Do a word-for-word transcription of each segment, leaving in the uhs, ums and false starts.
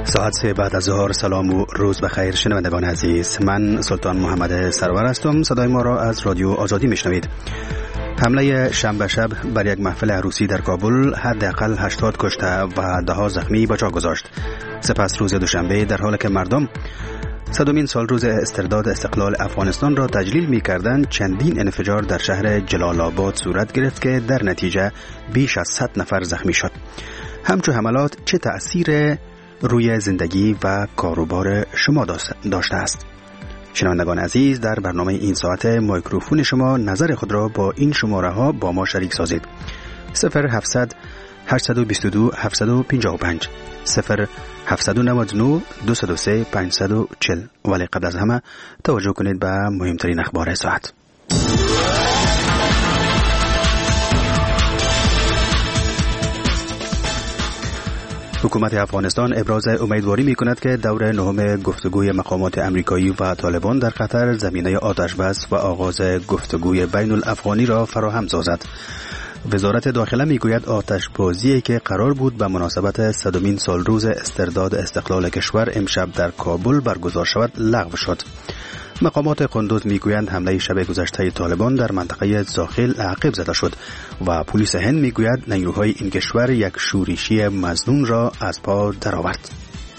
ساعت سه بعد از ظهر. سلام و روز بخیر شنوندگان عزیز، من سلطان محمد سرور هستم. صدای ما را از رادیو آزادی میشنوید. حمله شنبه شب بر یک محفل عروسی در کابل حداقل هشتاد کشته و ده ها زخمی به جا گذاشت. سپس روز دوشنبه در حالی که مردم صدمین سال روز استرداد استقلال افغانستان را تجلیل می کردند، چندین انفجار در شهر جلال آباد صورت گرفت که در نتیجه بیش از صد نفر زخمی شد. همچون حملات چه تأثیر روی زندگی و کاروبار شما داشته است؟ شنوندگان عزیز، در برنامه این ساعت میکروفون شما نظر خود را با این شماره ها با ما شریک سازید. صفر هفتصد هشتصد و بیست و دو هفتصد و پنجاه و پنج، صفر هفتصد و نود و نه دویست و سه پانصد و چهل. ولی قبل از همه توجه کنید به مهمترین اخبار ساعت. حکومت افغانستان ابراز امیدواری می‌کند که دور نهم گفتگوی مقامات امریکایی و طالبان در قطر زمینه آتش‌بس و آغاز گفتگوی بین الافغانی را فراهم سازد. وزارت داخله میگوید آتش‌بازی که قرار بود به مناسبت صدمین سال روز استرداد استقلال کشور امشب در کابل برگزار شود لغو شد. مقامات قندوز میگویند حمله شب گذشته طالبان در منطقه زاخل عقب زده شد و پلیس هند میگوید نیروهای این کشور یک شورشی مظنون را از پا درآورد.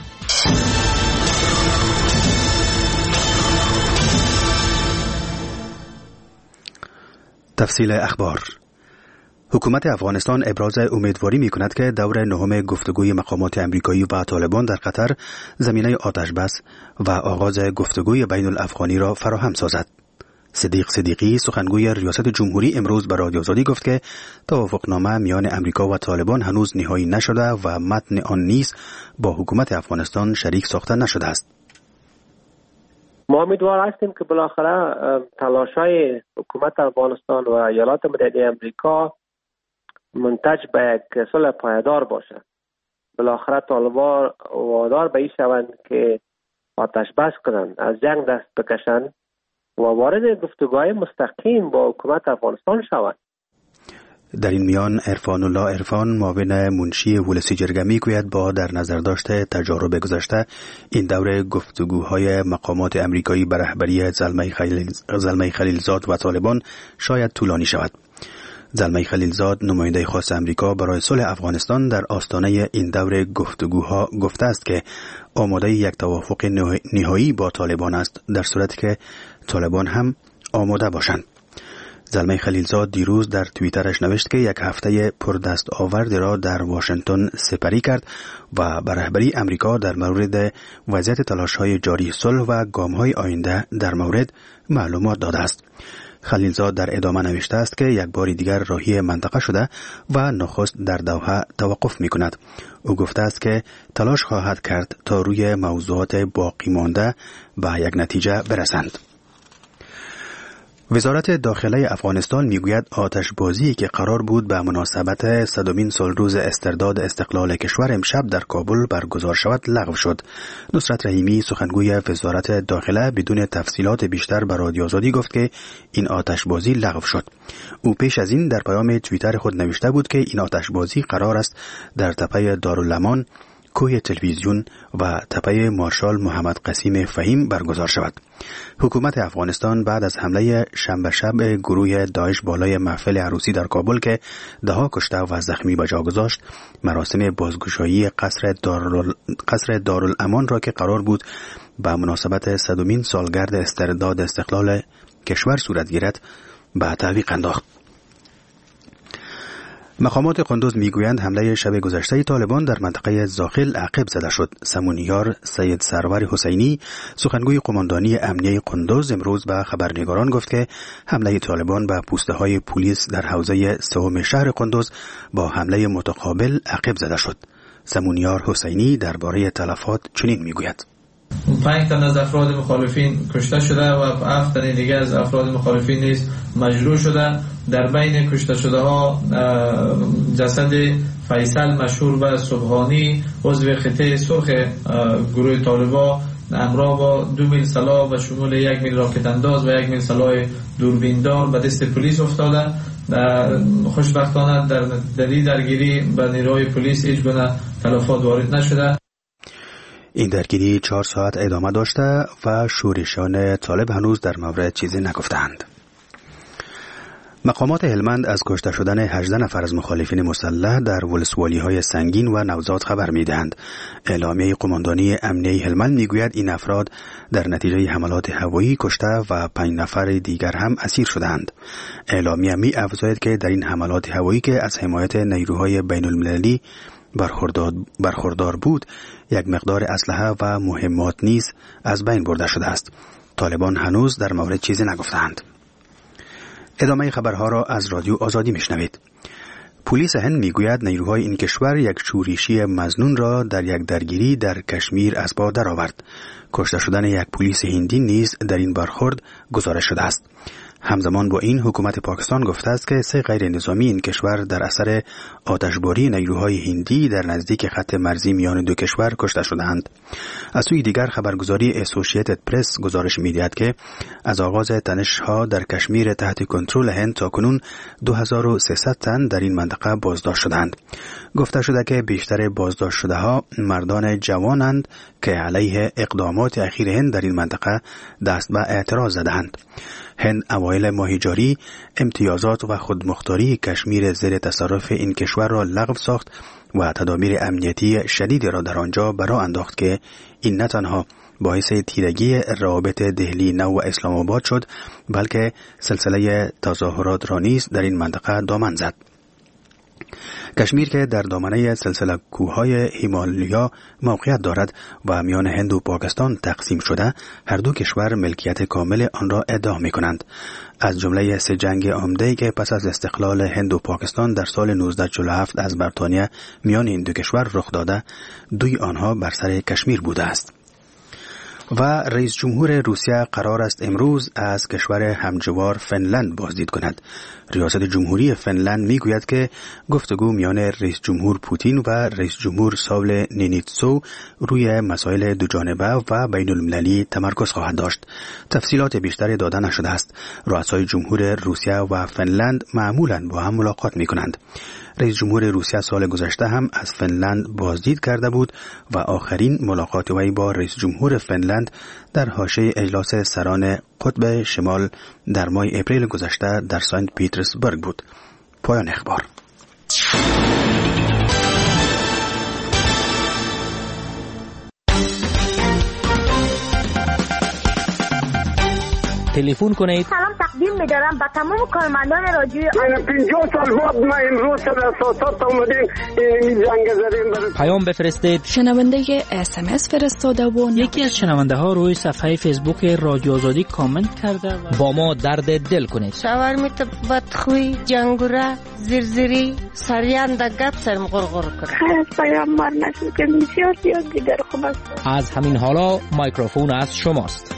تفصیل اخبار. حکومت افغانستان ابراز امیدواری می‌کند که دور نهم گفتگوی مقامات امریکایی و طالبان در قطر زمینه آتش‌بس و آغاز گفتگوی بین الافغانی را فراهم سازد. صدیق صدیقی سخنگوی ریاست جمهوری امروز به رادیو آزادی گفت که توافقنامه میان امریکا و طالبان هنوز نهایی نشده و متن آن نیز با حکومت افغانستان شریک ساخته نشده است. ما امیدوار هستیم که بالاخره تلاش‌های حکومت افغانستان و ایالات متحده آمریکا منتج به یک صلح پایدار باشد. بالاخره طالبان وادار به این شوند که آتش بس کنند، از جنگ دست بکشند و وارد گفتگوهای مستقیم با حکومت افغانستان شوند. در این میان عرفان الله عرفان معاون منشی ولسی جرگه میگوید با در نظر داشته تجارب گذشته این دوره گفتگوهای مقامات امریکایی به رهبری زلمه خلیل زلمه خلیلزاد و طالبان شاید طولانی شود. زلمه خلیلزاد نماینده خاص امریکا برای صلح افغانستان در آستانه این دوره گفتگوها گفته است که آماده یک توافق نهایی با طالبان است در صورتی که طالبان هم آماده باشند. زلمه خلیلزاد دیروز در توییترش نوشت که یک هفته پردست آورد را در واشنگتن سپری کرد و به رهبری امریکا در مورد وضعیت تلاش‌های جاری صلح و گام‌های آینده در مورد معلومات داده است. خلیلزاد در ادامه نوشته است که یک بار دیگر راهی منطقه شده و نخست در دوحه توقف می کند. او گفته است که تلاش خواهد کرد تا روی موضوعات باقی مانده به یک نتیجه برسند. وزارت داخله افغانستان میگوید آتش بازی که قرار بود به مناسبت صدمین سال روز استرداد استقلال کشور امشب در کابل برگزار شود لغو شد. نصرت رحیمی سخنگوی وزارت داخله بدون تفصیلات بیشتر به رادیو آزادی گفت که این آتش بازی لغو شد. او پیش از این در پیام توییتر خود نوشته بود که این آتش بازی قرار است در تپه دارالامان، کوه تلویزیون و تپه مارشال محمد قسیم فهیم برگزار شود. حکومت افغانستان بعد از حمله شنبه شب گروه داعش بالای محفل عروسی در کابل که ده ها کشته و زخمی به جا گذاشت، مراسم بازگشایی قصر دارال... قصر دارالامان را که قرار بود به مناسبت صدمین سالگرد استرداد استقلال کشور صورت گیرد به تعویق انداخت. مقامات قندوز میگویند حمله شب گذشته طالبان در منطقه زاخل عقب زده شد. سمونیار سید سرور حسینی سخنگوی قماندانی امنیه قندوز امروز به خبرنگاران گفت که حمله طالبان به پوسته های پلیس در حوزه سوم شهر قندوز با حمله متقابل عقب زده شد. سمونیار حسینی درباره تلفات چنین میگوید: پنج تن از افراد مخالفین کشته شده و هفت تن دیگر از افراد مخالفین نیز مجروح شده. در بین کشته شده ها جسد فیصل مشهور به صبحانی عضو خطه سرخ گروه طالبان همراه با دو میل سلاح و شمول یک میل راکت انداز و یک میل سلاح دوربیندار به دست پلیس افتاده. خوشبختانه در این درگیری به نیروهای پلیس هیچ گونه تلفات وارد نشده. این درگیری چهار ساعت ادامه داشته و شورشیان طالب هنوز در مورد چیزی نگفتند. مقامات هلمند از کشته شدن هجده نفر از مخالفین مسلح در ولسوالی‌های سنگین و نوزاد خبر می‌دهند. اعلامیه قماندانی امنیه هلمند می‌گوید این افراد در نتیجه حملات هوایی کشته و پنج نفر دیگر هم اسیر شدند. اعلامیه می‌افزاید که در این حملات هوایی که از حمایت نیروهای بین‌المللی برخوردار برخوردار بود، یک مقدار اسلحه و مهمات نیز از بین برده شده است. طالبان هنوز در مورد چیزی نگفتند. ادامه خبرها را از رادیو آزادی میشنوید. پلیس هند میگوید نیروهای این کشور یک شورشی مظنون را در یک درگیری در کشمیر از بار درآورد. کشته شدن یک پلیس هندی نیز در این برخورد گزارش شده است. همزمان با این حکومت پاکستان گفته است که سه غیر نظامی این کشور در اثر آتشباری نیروهای هندی در نزدیک خط مرزی میان دو کشور کشته شدند. از سوی دیگر خبرگزاری اسوسییتد پرس گزارش می‌دهد که از آغاز تنش‌ها در کشمیر تحت کنترل هند تاکنون دو هزار و سیصد تن در این منطقه بازداشت شدند. گفته شده که بیشتر بازداشت شده‌ها مردان جوانند که علیه اقدامات اخیر هند در این منطقه دست به اعتراض زدند. هند اوایل ماه جاری امتیازات و خودمختاری کشمیر زیر تصرف این کشور را لغو ساخت و تدابیر امنیتی شدید را در آنجا برا انداخت که این نه تنها باعث تیرگی روابط دهلی نو و اسلام آباد شد، بلکه سلسله تظاهرات را نیز در این منطقه دامن زد. کشمیر که در دامنه سلسله کوههای هیمالیا موقعیت دارد و میان هند و پاکستان تقسیم شده، هر دو کشور ملکیت کامل آن را ادعا می‌کنند. از جمله سه جنگ عمده‌ای که پس از استقلال هند و پاکستان در سال نوزده چهل و هفت از بریتانیا میان این دو کشور رخ داده، دوی آنها بر سر کشمیر بوده است. و رئیس جمهور روسیه قرار است امروز از کشور همجوار فنلند بازدید کند. ریاست جمهوری فنلند میگوید که گفتگو میان رئیس جمهور پوتین و رئیس جمهور ساول نینیتسو روی مسائل دوجانبه و بین المللی تمرکز خواهد داشت. تفصیلات بیشتری داده نشده است. رؤسای جمهور روسیه و فنلند معمولاً با هم ملاقات می کنند. رئیس جمهور روسیه سال گذشته هم از فنلند بازدید کرده بود و آخرین ملاقات وی با رئیس جمهور فنلند در حاشیه اجلاس سران قطب شمال در ماه اپریل گذشته در سنت پیترزبورگ بود. پایان اخبار. تلفن کنید. سلام تقدیم می‌دارم به تمام کارمندان رادیوی من پنجاه سال بعد ما امروز در اساسات اومدیم این زنگ زدیم برای پیام بفرستید. شنونده اس ام اس فرستاده و یکی از شنونده ها روی صفحه فیسبوک رادیو آزادی کامنت کرده و با ما درد دل کنید. شاور میت بدخوی جنگوره زرزری سریان د گپ سرم غرغر کنه. خیر پیام مار نشد که بسیار زیاد دیگر خوب است. از همین حالا میکروفون از شماست.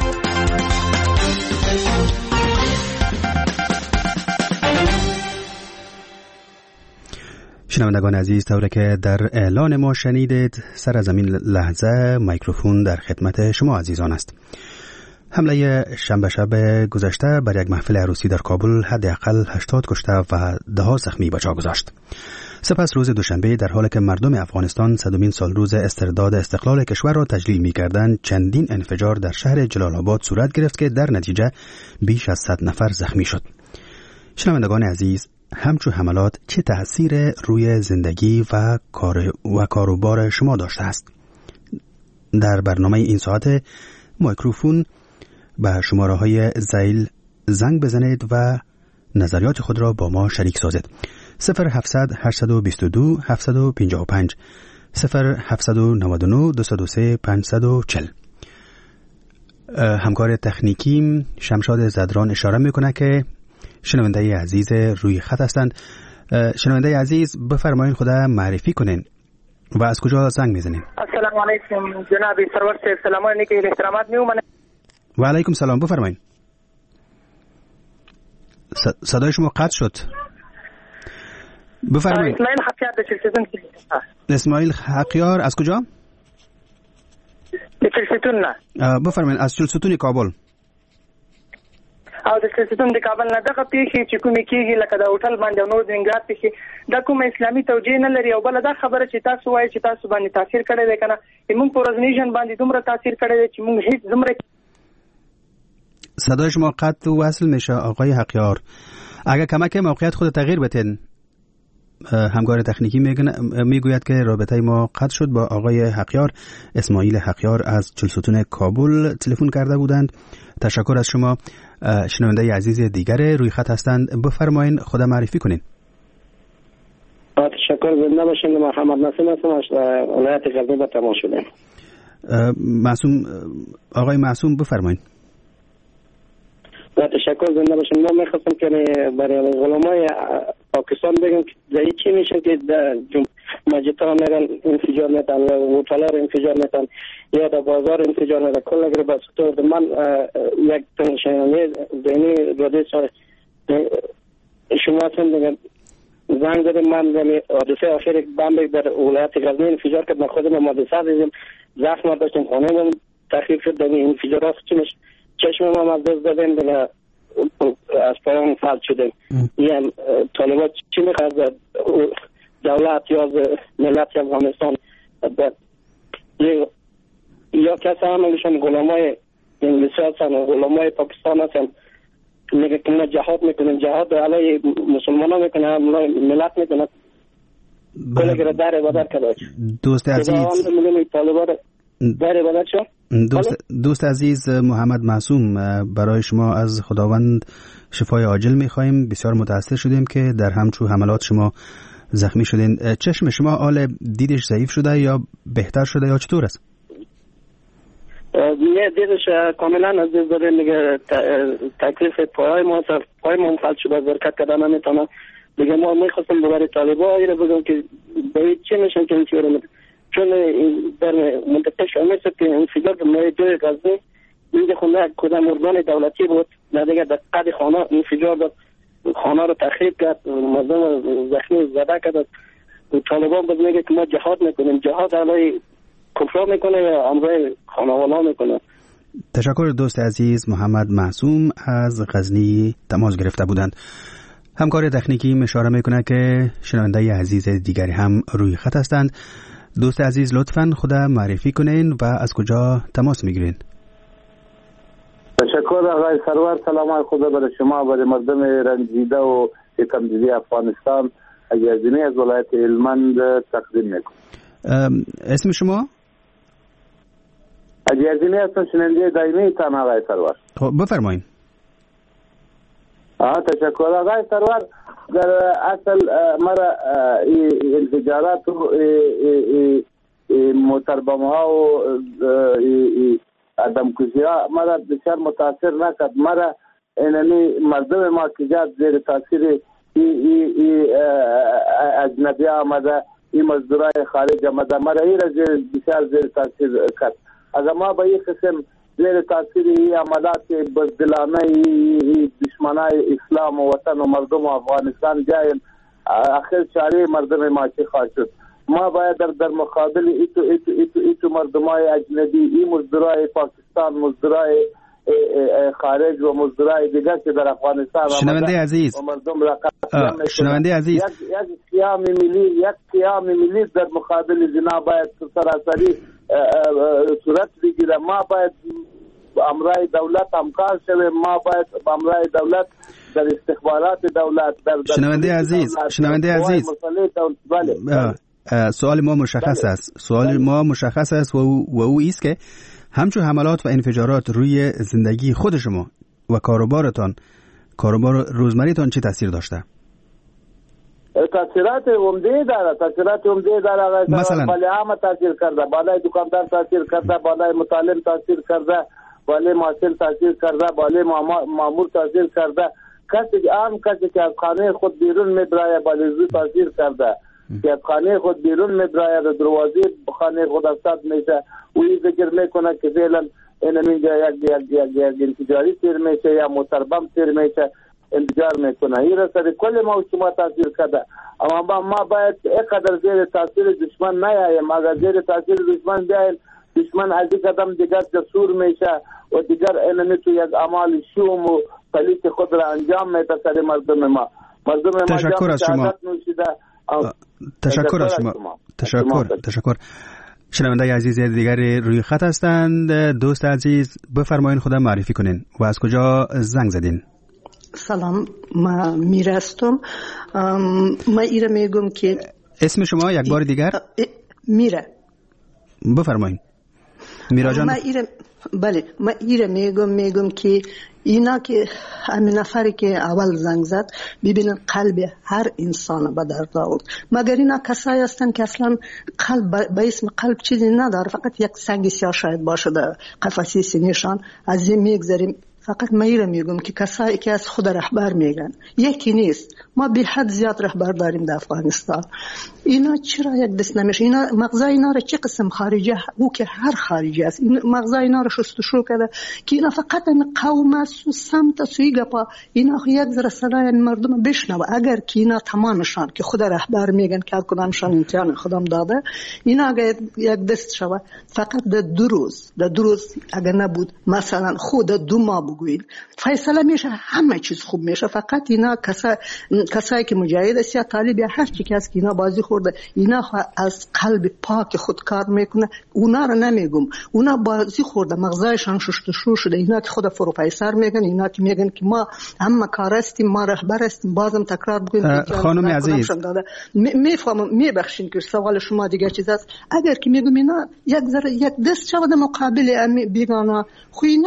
شنوندگان عزیز، طوری که در اعلان ما شنیدید، سر از این لحظه میکروفون در خدمت شما عزیزان است. حمله شنبه شب گذشته بر یک محفل عروسی در کابل حداقل هشتاد کشته و ده زخمی به جا گذاشت. سپس روز دوشنبه در حالی که مردم افغانستان صدمین سال روز استرداد استقلال کشور را تجلیل می‌کردند، چندین انفجار در شهر جلال آباد صورت گرفت که در نتیجه بیش از صد نفر زخمی شد. شنوندگان عزیز، همچون حملات چه تأثیر روی زندگی و کار و کاروبار شما داشته است؟ در برنامه این ساعت میکروفون به شماره های زیل زنگ بزنید و نظریات خود را با ما شریک سازید. صفر هفتصد هشتصد و بیست و دو هفتصد و پنجاه و پنج صفر هفتصد و نود و نه دویست و سه پانصد و چهل. همکار تکنیکی شمشاد زدران اشاره میکنه که شنونده عزیز روی خط هستند. شنونده عزیز بفرمایید خدا معرفی کنین و از کجا زنگ میزنین؟ السلام علیکم جناب سرور صاحب، سلام علیکم احترامات میو من. و علیکم سلام، بفرمایید. صدای شما قطع شد. بفرمایید. اسماعیل حقیار د چلستون. اسماعیل حقیار از کجا؟ د چلستون نه. بفرمایید. از چلستون کابل. او د سیاستونو د کابل نه دغه پیښې چې کومې کېږي لکه د هوټل باندې او نور د ننګرهار پیښې دا کومه اسلامي توجیه نه لري. او بله دا خبره چې تاسو وایي چې تاسو باندې تاثیر کړی دی که نه موږ په ورځني ژوند باندې دومره تاثیر کړی دی چې موږ هیڅ دومره. صدای شما قطع و وصل میشه آقای حقیار. اگر کمک موقعیت خود تغییر بتین. همکار تکنیکی میگوید که رابطه ما قطع شد. با آقای حقیار، اسماعیل حقیار از چلستون کابل تلفن کرده بودند. تشکر از شما. شنونده عزیز دیگر روی خط هستند، بفرمایید خود معرفی کنین. تشکر. زنده باشین. محمد نسیم هستم از ولایت غزنی به تماس شدم. معصوم آقای معصوم بفرمایید. تشکر. زنده باشین. ما میخواستم که برای علمای پاکستان بگم که در چی میشن که مسجدها میرن انفجار میتن و هتل‌ها رو انفجار میتن یا در بازار انفجار میتن. کل اگر بس تو من یک تنشنی دینی رده شما هستم زنگ داریم. من حادثه آخر یک بمب در ولایت غزنی انفجار کرد. من خودم مدرسه دیدم، زخم داشتم، خانه من تخریب شد. در انفجارات چشم ما از دست دادیم دیگه از پایان فلج شدیم. یعنی طالبات چی میخواد دولت یا ملت افغانستان یا کسی همشون غلامای انگلیسی هستن و غلامای پاکستان هستن. میگه که ما جهاد میکنیم، جهاد علیه مسلمان ها میکنیم، ملت میکنیم. کلی که در عبادت کرده. دوست عزیز در عبادت شو؟ دوست, دوست عزیز محمد معصوم، برای شما از خداوند شفای عاجل میخواییم. بسیار متاسف شدیم که در همچون حملات شما زخمی شدین. چشم شما حال دیدش ضعیف شده یا بهتر شده یا چطور است؟ نه، دیدش کاملا از دست داده. دیگه تکلیف پای ما پای ما فلج شده، حرکت کردن نمیتونه. دیگه ما میخواستم برای طالبا ایره بگم که باید چی میشن که انفجار میده. چون در منطقه شامل شد که انفجار به مای جای غزنی اینجا خونه کدام ارگان دولتی بود، نه دیگه در قد خانه انفجار داد، خانه رو تخریب کرد، مردم زخمی زده کرد. طالبان باز میگه که ما جهاد میکنیم، جهاد علیه کفر میکنه یا امرای خانوالا میکنه. تشکر. دوست عزیز محمد معصوم از غزنی تماس گرفته بودند. همکار تکنیکی اشاره میکنه که شنونده عزیز دیگری هم روی خط هستند. دوست عزیز لطفاً خود معرفی کنین و از کجا تماس میگیرین؟ تشکر آقای سرور. سلام خدا برای شما، برای مردم رنجیده و یکم‌دیده افغانستان. اجازه از ولایت هلمند تقدیم میکنم. اسم شما؟ اجازه هستم شنونده دائمی تان آقای سرور. خب بفرمایید. آه تشکر آقای سرور. در اصل مرا انفجارات و موتربم ها و آدم کشی ها مرا بسیار متاثر نکرد. مرا اینمی مردم ما که جات زیر تاثیر اجنبی آمده، این مزدورای خارج آمده، مرا این را بسیار زیر تاثیر کرد. اگر ما به این قسم زیر تاثیر این عملات بزدلانه دشمنای اسلام و وطن و مردم و افغانستان جایم، آخر چاره مردم ما چی خواهد شد؟ ما باید در, در مقابل ایتو ایتو ایتو ایتو مردمای اجنبی، این مزدورای پاکستان، مزدورای خارج و مزدورای دیگر که در افغانستان شنونده عزیز شنونده عزیز یک قیام ملی یک قیام ملی در مقابل زنا باید سراسری صورت بگیره. ما باید امرای دولت همکار شویم، ما باید امرای دولت در استخبارات دولت در شنونده عزیز شنونده عزیز سوال ما مشخص است سوال ما مشخص است و او, و او ایست که همچون حملات و انفجارات روی زندگی خود شما و کاروبارتان کاروبار روزمریتان چه تاثیر داشته؟ تاثیرات عمده داره تاثیرات عمده داره مثلا بالای عام تاثیر کرده، بالای دکاندار تاثیر کرده، بالای متعلم تاثیر کرده، بالای محصل تاثیر کرده، بالای مامور تاثیر کرده. کسی عام کسی که از خانه خود بیرون میبره بالای زو تاثیر کرده، که از خانه خود بیرون میبره در دروازه خانه خود استاد میشه و این فکر میکنه که فعلا این اینجا یک یک یک یک انفجاری تیر میشه یا موتربم تیر میشه انفجار میکنه. این را سر کل ما و شما تاثیر کرده. اما ما باید اینقدر زیر تاثیر دشمن نیاییم. اگر زیر تاثیر دشمن بیاییم دشمن از این قدم دیگر جسور میشه و دیگر اینمی تو یک اعمال شوم و پلیت خود را انجام میده سر مردم ما. مردم ما تشکر از شما. تشکر از شما. تشکر تشکر. شنونده عزیز دیگر روی خط هستند. دوست عزیز بفرمایید خودم معرفی کنین و از کجا زنگ زدین؟ سلام، ما میره هستم. ما ایره میگم که اسم شما یک بار دیگر؟ میره. بفرمایید. میرا جان. ما ایره بله ما ایره میگم میگم که اینا که همین نفری که اول زنگ زد ببینن قلب هر انسان به درد آورد، مگر اینا کسایی هستن که اصلا قلب به اسم قلب چیزی نداره، فقط یک سنگ سیاه شاید باشه در قفسه سینه‌شان. از این میگذریم. فقط میره میگم که کسایی که از خود رهبر میگن یکی نیست. ما به حد زیاد رهبر داریم در افغانستان. اینا چرا یک دست نمیشه؟ اینا مغزای اینا را چه قسم خارجه او که هر خارجی است، این مغزای اینا را شستشو کرده که اینا فقط این قوم است و سمت است و گپا. اینا یک ذره صدای مردم بشنوه. اگر که اینا تمامشان که خود رهبر میگن که کدامشان امتحان خودم داده، اینا اگر یک دست شوه فقط در دو روز در دو روز اگر نبود مثلا خود دو ماه بگویید فیصله میشه، همه چیز خوب میشه. فقط اینا کسا کسایی که مجاهد است یا طالب یا هر چی که از اینا بازی خورده، اینا از قلب پاک خود کار میکنه. اونا رو نمیگم، اونا بازی خورده، مغزایشان شستشو شده. اینا که خود پروفسور میگن، اینا که میگن که ما هم کار هستیم، ما رهبر هستیم. بازم تکرار بگیم خانم عزیز میفهمم میبخشین که سوال شما دیگه چیز است. اگر که میگم اینا یک ذره یک دست شود مقابل بیگانه، خو اینا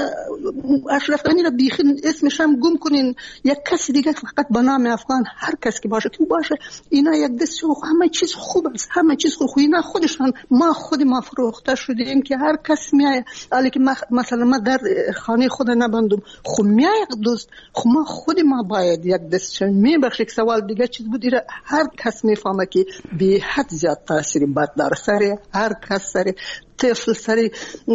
اشرف غنی را بیخین اسمش هم گم کنین، یک کسی دیگه فقط به نام افغان هر کس که باشه که باشه، اینا یک دست شو همه چیز خوب است، همه چیز خوب. اینا خودشان ما خود ما فروخته شدیم که هر کس میای علی که مثلا ما در خانه خود نبندم، خو میای دوست خو ما خود ما باید یک دست شو. میبخشید سوال دیگه چیز بود. هر کس میفهمه که به حد زیاد تاثیر بد داره سر هر کس، سر طفل، سر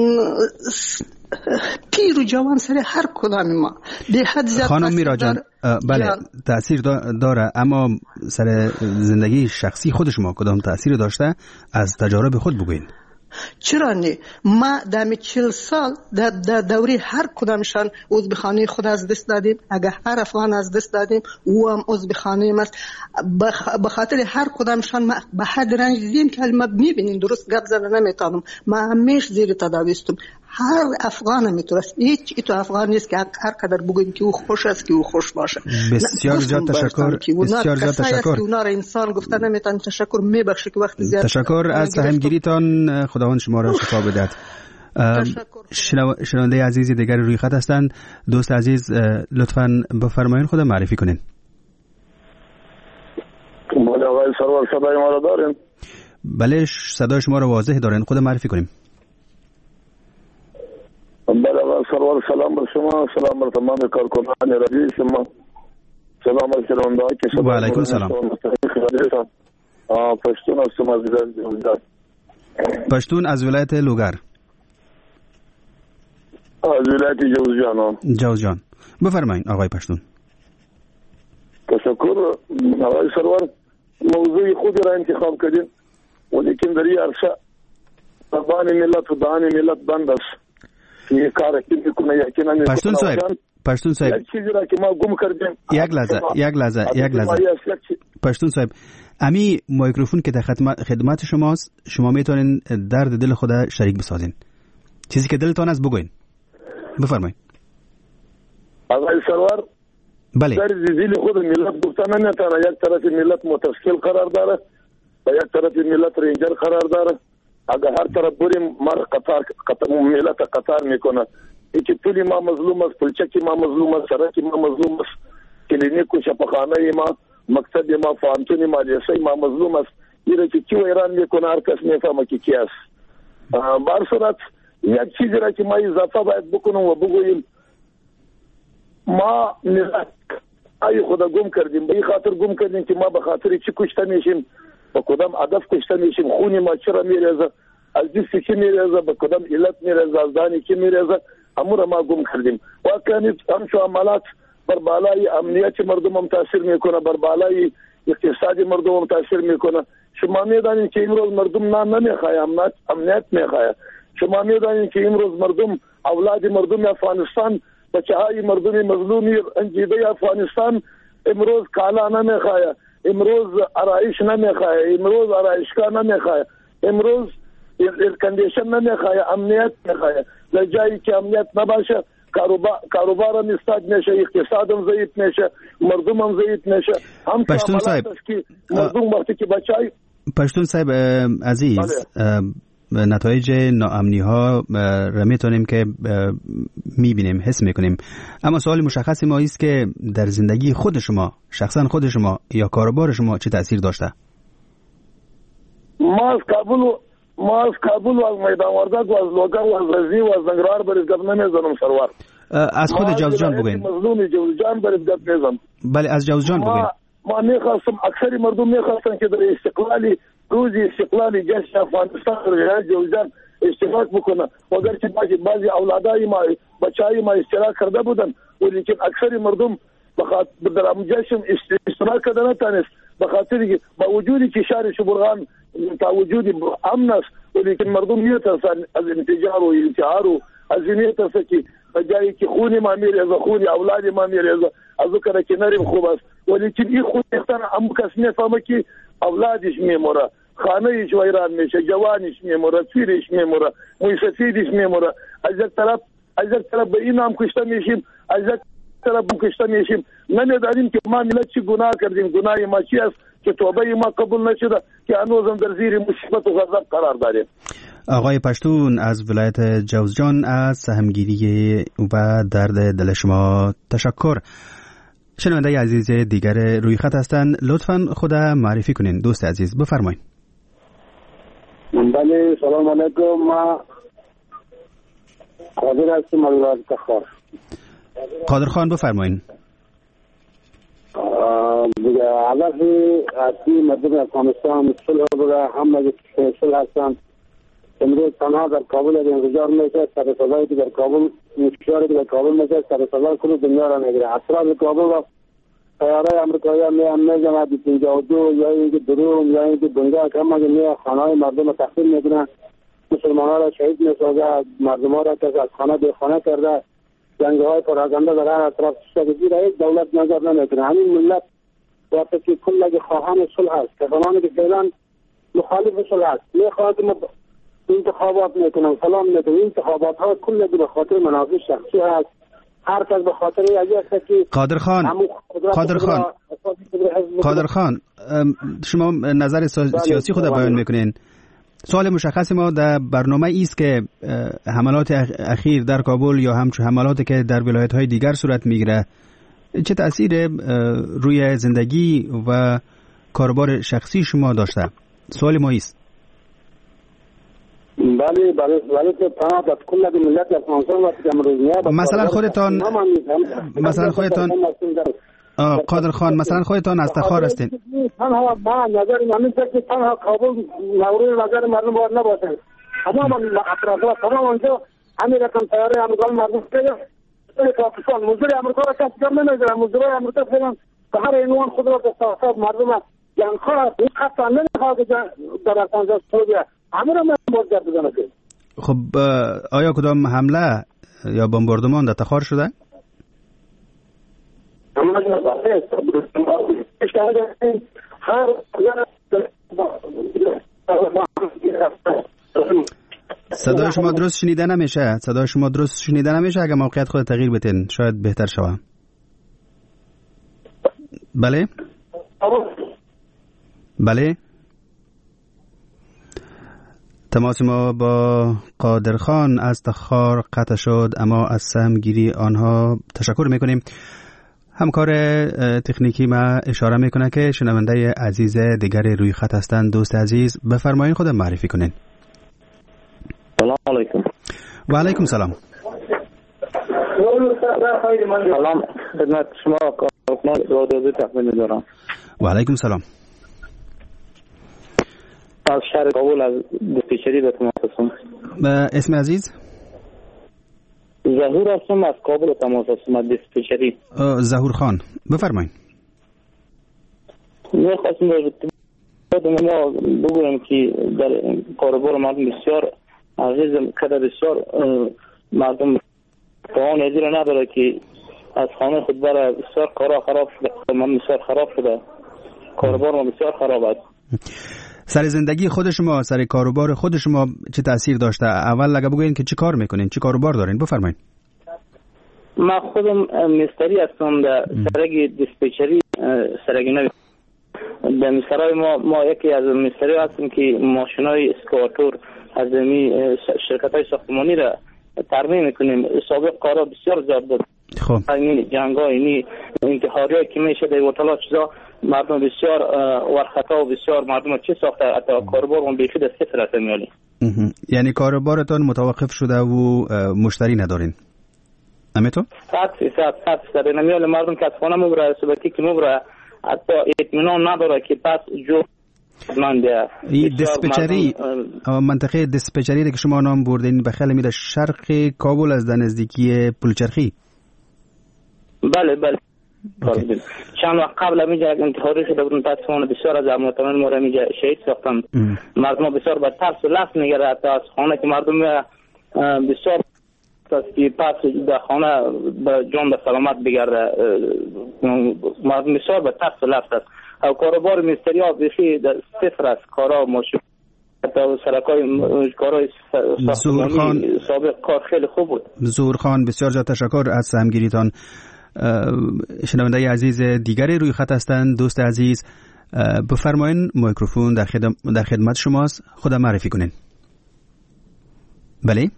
پیر و جوان، سر هر کدام ما به حد زیاد. خانم میرا جان بله تأثیر داره، اما سر زندگی شخصی خود شما کدام تأثیر داشته؟ از تجارب خود بگوین. چرا نه؟ ما در چهل سال در, در دوره هر کدامشان عضوخانه خود از دست دادیم. اگر هر افغان از دست دادیم او هم عضوخانه است. به خاطر هر کدامشان ما به حد رنج دیدیم که ما میبینیم درست گپ زدن نمیتونم. ما همیشه زیر تداویستم. هر افغان میتونست، هیچ ای تو افغان نیست که هر قدر بگویم که او خوش است که او خوش باشه. بسیار زیاد تشکر. بسیار زیاد تشکر. اونا را انسان گفتن نمیتونن. تشکر، میبخشه که وقت زیاد. تشکر از همگیریتان. خداوند شما را شفا بدهد. شنونده عزیزی دیگر روی خط هستند. دوست عزیز لطفاً بفرمایید خودم معرفی کنین. بله آقای سرور، صدای ما را دارین؟ بله صدای شما را واضح دارین. خودم معرفی کنیم. بله آقای سرور، سلام بر شما، سلام بر تمام کارکنان رادیو شما، سلام بر شنونده‌ها که شما. و علیکم سلام. پشتون هستم از ولایت پشتون از ولایت لوگر. از ولایت جوزجان. جوزجان. بفرمایید آقای پشتون. تشکر آقای سرور. موضوع خود را انتخاب کردین، ولیکن در این عرصه زبان ملت و دهان ملت بند است. یه کار که میکنه یقینا پشتون صاحب پشتون صاحب یک چیزی را که ما گم کردیم. یک لحظه یک لحظه یک لحظه پشتون صاحب، امی میکروفون که در خدمت شماست، شما میتونین درد دل خود شریک بسازین. چیزی که دلتان است بگوین. بفرمایید آقای سرور. بله در زیل خود ملت گفتن نمیتونه. یک طرف ملت متشکل قرار داره و یک طرف ملت رنجر قرار داره. اگر هر طرف بریم مر قطار قطار ملت قطار میکنه. اینکه پولی ما مظلوم است، پلچکی ما مظلوم است، سرکی ما مظلوم است، کلینیک و شفاخانه ما، مکتب ما، فانتون ما، لیسه ما مظلوم است. اینه که کی ایران میکنه هر کس میفهمه که کی است. بر صورت یک چیزی را که ما اضافه باید بکنیم و بگوییم، ما ملت ای خدا گم کردیم. به این خاطر گم کردیم که ما به خاطر چی کشته میشیم، با کدام هدف کشته میشیم، خون ما چرا میریزه، از دست کی میریزه، به کدام علت میریزه، از دانی کی میریزه، امور ما گم کردیم. واقعا هم شو عملات بر بالای امنیت مردم هم تاثیر میکنه، بر بالای اقتصادی مردم هم تاثیر میکنه. شما میدانید که امروز مردم نان نمیخواه، امنیت امنیت میخواه. شما میدانید که امروز مردم اولاد مردم افغانستان بچه های مردم مظلومی رنجیده افغانستان امروز کالا نمیخواه، امروز آرایش نمیخواه، امروز آرایشگاه نمیخواه، امروز ایر کندیشن نمیخواه، امنیت میخواه. در جایی که امنیت نباشه کاروبار هم استاد میشه، اقتصاد هم ضعیف میشه، مردم هم ضعیف میشه. هم پشتون صاحب که مردم وقتی که بچهای پشتون صاحب عزیز نتایج ناامنی ها را میتونیم که میبینیم، حس میکنیم، اما سوال مشخصی ما است که در زندگی خود شما، شخصا خود شما یا کاروبار شما چه تاثیر داشته؟ ما از کابل ما از کابل و از میدان وردک و از لوگر و از رزی و از ننگرهار برزگت نمیزنم سروار. از خود جوزجان بگین. مظلومی جوزجان برزگت میزنم. بله از جوزجان بگین. ما میخواستم اکثر مردم میخواستن که در استقلالی روزی استقلالی جشن افغانستان در جوزجان اشتراک بکنن، مگر که بعضی اولادای ما بچهای ما اشتراک کرده بودن ولیکن اکثر مردم بخاطر در ام جشن اشتراک کرده نتونست، بخاطر که با وجودی که شهر شبرغان تا وجودی امن است ولیکن مردم میترسن از انفجار و انتحار و از میترسن که بجایی که خونی ما میریزه، خونی اولادی ما میریزه، از اون که نریم خوب است ولیکن این خود اختن هم کس میفهمه که اولادش میموره، خانهش ویران میشه، جوانش میموره، پیرش میموره، موسفیدش میموره. از یک طرف از یک طرف به این هم کشته میشیم، از یک طرف هم کشته میشیم. نمیدانیم که ما ملت چی گناه کردیم، گناه ما چی است که توبه ما قبول نشده که هنوزم در زیر مصیبت و غضب قرار داریم. آقای پشتون از ولایت جوزجان از سهمگیری و درد دل شما تشکر. شنونده عزیز دیگر روی خط هستند، لطفاً خود معرفی کنین. دوست عزیز بفرمایید. بله سلام علیکم، ما قادر هستم از تخار. قادر خان بفرمایید. دیگه هدف اصلی مردم افغانستان صلح بوده، هم اگه صلح هستند امروز تنها در کابل انتظار میشه، سر صدایی که در کابل انتشاری که در کابل میشه سر صدای کل دنیا را میگیره. اطراف کابل و طیاره امریکایی هم میان میزنه بی پنجاه و دو یا اینکه دروم یا اینکه بنگاه که هم اگه میان خانه های مردم را تخریب میکنن، مسلمان ها را شهید میسازه، مردم ها را کسی از خانه به خانه کرده، جنگ های پراکنده در هر اطراف شده. یک دولت نظر نمیکنه. همین ملت وقتی که کل اگه خواهان صلح است، کسانی که فعلا مخالف صلح است میخواد که انتخابات میکنن، سلام میکنن. انتخابات ها کل به خاطر منافع شخصی هست، هر کس به خاطر یک که قادر خان قادر خان قادر خان شما نظر سیاسی خود بیان میکنین. سوال مشخص ما در برنامه ایست که حملات اخیر در کابل یا همچون حملاتی که در ولایت های دیگر صورت میگیره چه تأثیر روی زندگی و کاربار شخصی شما داشته؟ سوال ما ایست. بله بله بله که تمام از کل ملت افغانستان وقتی امروز مثلا خودتان مثلا خودتان قادر خان مثلا خودتان از تخار هستین. تنها ما نظر من که تنها کابل مورد نظر مردم باید نباشه. تمام اطراف تمام اونجا همین رقم تیاره امریکا مردم که پاکستان مزدور امریکا را کسی کم نمیگیره. مزدور امریکا فعلا به هر عنوان خود را به صاحب مردم جنگخوار است. این خطا نمیخواد که در افغانستان سعودیه همه را من بازگرد بزنه. خب آیا کدام حمله یا بمباردمان در تخار شده؟ صدای شما درست شنیده نمیشه. صدای شما درست شنیده نمیشه. اگر موقعیت خود تغییر بدین شاید بهتر شود. بله بله تماس ما با قادر خان از تخار قطع شد، اما از سهمگیری آنها تشکر میکنیم. همکار تکنیکی ما اشاره میکنه که شنونده عزیز دیگر روی خط هستند. دوست عزیز بفرمایید خودم معرفی کنین. سلام علیکم. و علیکم سلام. سلام خدمت شما کارکنان رادیو تقدیم دارم. و علیکم سلام. از شهر کابل از دستیشری به تماس هستم. اسم عزیز؟ ظهور هستم از کابل تماس هستم از دستیشری. ظهور خان بفرمایید. میخواستم در ما بگویم که در کاربار مردم بسیار عزیز کده، بسیار مردم توان ازیر نداره که از خانه خود بره. بسیار کارا خراب شده، من بسیار خراب شده، کاروبار ما بسیار خراب است. سر زندگی خود شما، سر کاروبار خود شما چه تاثیر داشته؟ اول اگه بگوین که چی کار میکنین، چی کاروبار دارین بفرمایید. من خودم مستری هستم در سرگ دیسپچری سرگ نوی. در مسترهای ما ما یکی از مستری هستیم که ماشینای اسکواتور از می شرکت های ساختمانی را ترمیم میکنیم. سابق کارا بسیار زیاد بود. خب این جنگای این انتحاریایی که میشه در هتل‌ها چیزا مردم بسیار ورختا و بسیار مردم چی ساخته، حتی کاروبار اون بیخی در صفر است میالی. یعنی کاروبارتان متوقف شده و مشتری ندارین؟ همینطور؟ صد فیصد صد فیصد نمیالی. مردم که از خانه مبره صبحی که مبره حتی اطمینان نداره که پس جو من ده این دیسپچری منطقه دیسپچری که شما نام بردین بخیال میده شرق کابل از نزدیکی پلچرخی. بله بله چند وقت قبل میجا انتحاری شده بودن، متاسفانه بسیار از امواتان ما را میجا شهید ساختن. مردم بسیار به ترس و لفت میگره حتی از خانه که مردم بسیار است که پس در خانه به جان به سلامت بگرده. مردم بسیار به ترس و لفت است. او کاروبار مستری ها بخی در صفر است. کارا ماشین حتی سرکای کارای ساختمانی سابق کار خیلی خوب بود. زهور خان بسیار جا تشکر از همگیریتان. شنونده عزیز دیگری روی خط هستند. دوست عزیز بفرمایین، میکروفون در خدمت در خدمت شماست. خود معرفی کنین. بله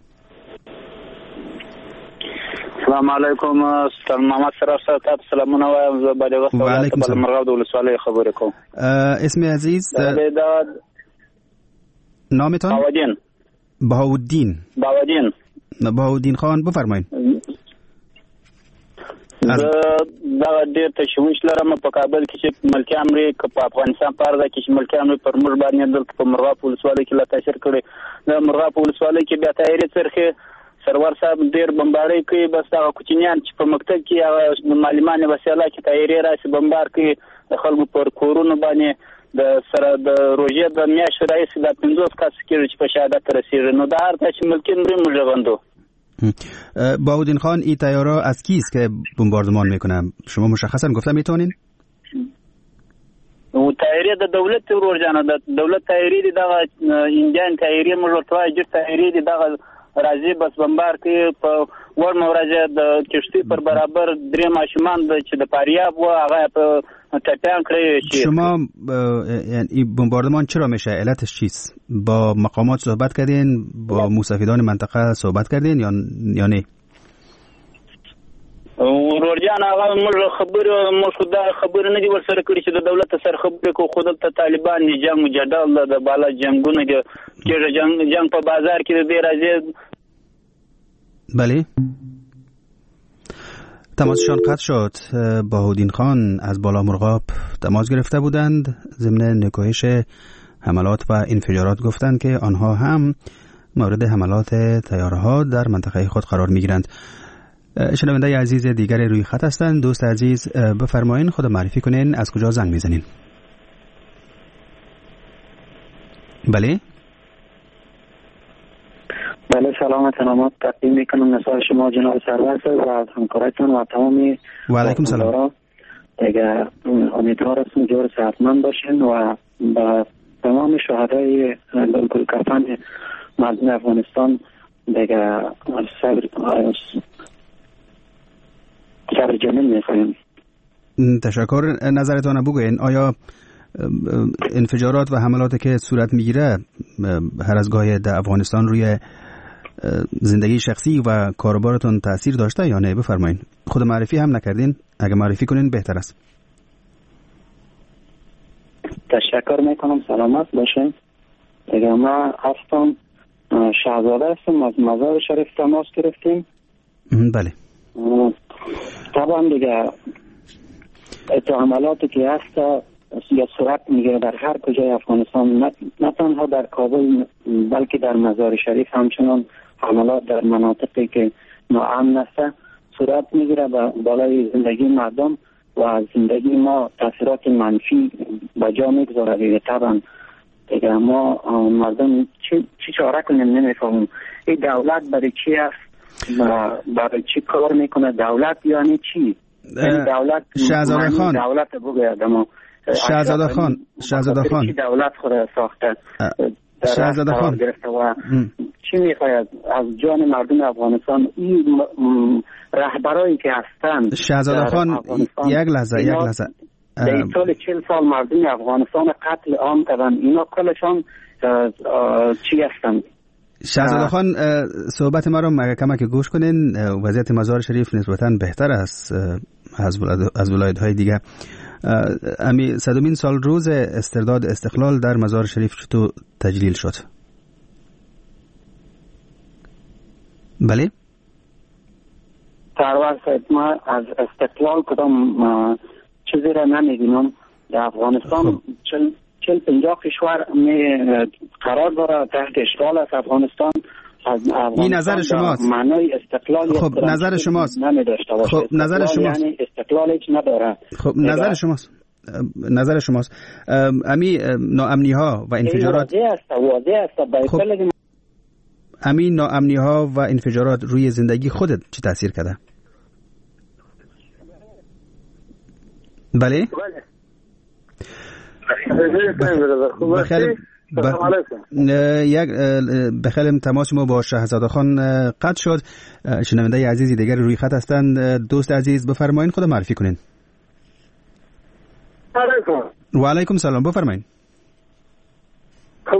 السلام علیکم. استاد محمد سراج صاحب سلامونه وایم. زه باندې وسته وعلیکم السلام. مرغاب د ولسوالۍ خبرې کوم. اسم عزیز دا نامتان؟ بهاءالدین. بهاءالدین. بهاءالدین. بهاءالدین خان بفرمایین. زه دا ډېر تشویش لرم په کابل کې چې ملکي امر په افغانستان په اړه کې چې ملکي امر پر موږ باندې دلته په مرغاب ولسوالۍ کې لا تاثیر کړی. د مرغاب ولسوالۍ کې بیا تایری څرخه سرور صاحب ډېر بمباری کوي. بس هغه کوچنیان چې په مکتب کې هغه معلمان وسیله کې تایری راشي بمبار کوي خلکو پر کورونو باندې د سره د روژې د میاشتې راځي د پنځوس کس کې چې په شهادت رسیدي. نو دا هر څه چې ملکي امر موږ غوندو. بهاءالدین خان این تیارا از کیست که بمباردمان میکنه؟ شما مشخصا گفته میتونین؟ او تایری د دولت ورجانه د دولت تایری دی دغه انجن تایری موږ ورته وایي چې تایری دی دغه راځي بس بمبار کوي. په ور مورجه د کشتی پر برابر درې ماشومان د چې د پاریاب و هغه په ټپیان کړی. شما یعنی بمباردمان چرا میشه؟ علتش چیست؟ با مقامات صحبت کردین؟ با موسفیدان منطقه صحبت کردین یا یا نه؟ ورجان هغه موږ خبر موږ دا خبر نه دی ورسره کړی چې د دولت سره خبرې کو. خود ته طالبان دي جنگ مجدل د بالا جنگونه دي چې جنگ جنگ په بازار کې د راځي. بله تماسشان قطع شد. بهاءالدین خان از بالا مرغاب تماس گرفته بودند. ضمن نکوهش حملات و انفجارات گفتند که آنها هم مورد حملات طیاره‌ها در منطقه خود قرار می‌گیرند. شنونده عزیز دیگر روی خط هستند. دوست عزیز بفرمایین، خود معرفی کنین، از کجا زنگ میزنین؟ بله بله سلام سلامات تقدیم میکنم نسال شما جناب سرور صاحب و از همکارتون و تمامی. و علیکم سلام. دیگه امیدوار هستم جور صحتمند باشین و با تمام شهدای گل کفن مردم افغانستان دیگه صبر صبر جمیل میخوایم. تشکر. نظرتان بگوین آیا انفجارات و حملاتی که صورت میگیره هر از گاهی در افغانستان روی زندگی شخصی و کاروبارتون تأثیر داشته یا نه؟ بفرمایین. خود معرفی هم نکردین، اگه معرفی کنین بهتر است. تشکر میکنم، سلامت باشین. دیگه ما هستم شهزاده هستم، از مزار شریف تماس گرفتیم. بله طبعا دیگه اتهاماتی که هست یا صورت میگیره در هر کجای افغانستان، نه, نه تنها در کابل بلکه در مزار شریف همچنان حملات در مناطقی که ناامن است صورت میگیره و بالای زندگی مردم و زندگی ما تاثیرات منفی به جا میگذاره. دیگه طبعا دیگه ما مردم چی, چی چاره کنیم نمیفهمیم. این دولت برای چی است برای چی کار میکنه دولت یعنی چی؟ دولت شهزاده خان دولت بگوید اما شهزاده خان شهزاده خان دولت خود ساخته شهزاده خان و چی میخواید از جان مردم افغانستان این رهبرایی که هستند شهزاده خان یک لحظه یک لحظه در سال چهل سال مردم افغانستان قتل عام کردن اینا کلشان چی هستند؟ شهزاده خان صحبت ما رو مگه کمک گوش کنین. وضعیت مزار شریف نسبتاً بهتر است از ولایت‌های دیگه. امی صدومین سال روز استرداد استقلال در مزار شریف چطور تجلیل شد؟ بله؟ سرور صاحب ما از استقلال کدام چیزی را نمیدونم. در افغانستان چل چل پنجاه کشور می قرار داره تحت اشغال از افغانستان. این نظر شماست. معنای استقلال خب نظر شماست. نمیداشته باشه. خب نظر شماست. یعنی استقلال هیچ نداره. خب نظر شماست. نظر شماست. امی ناامنی ها و انفجارات واضح است واضح است. خب امی ناامنی ها و انفجارات روی زندگی خودت چه تاثیر کرده؟ بله؟ بخیر یک بخیر تماس ما با شهزاده خان قطع شد. شنونده عزیزی دیگر روی خط هستند. دوست عزیز بفرمایین خود معرفی کنین. علیکم. و علیکم سلام بفرمایین. خب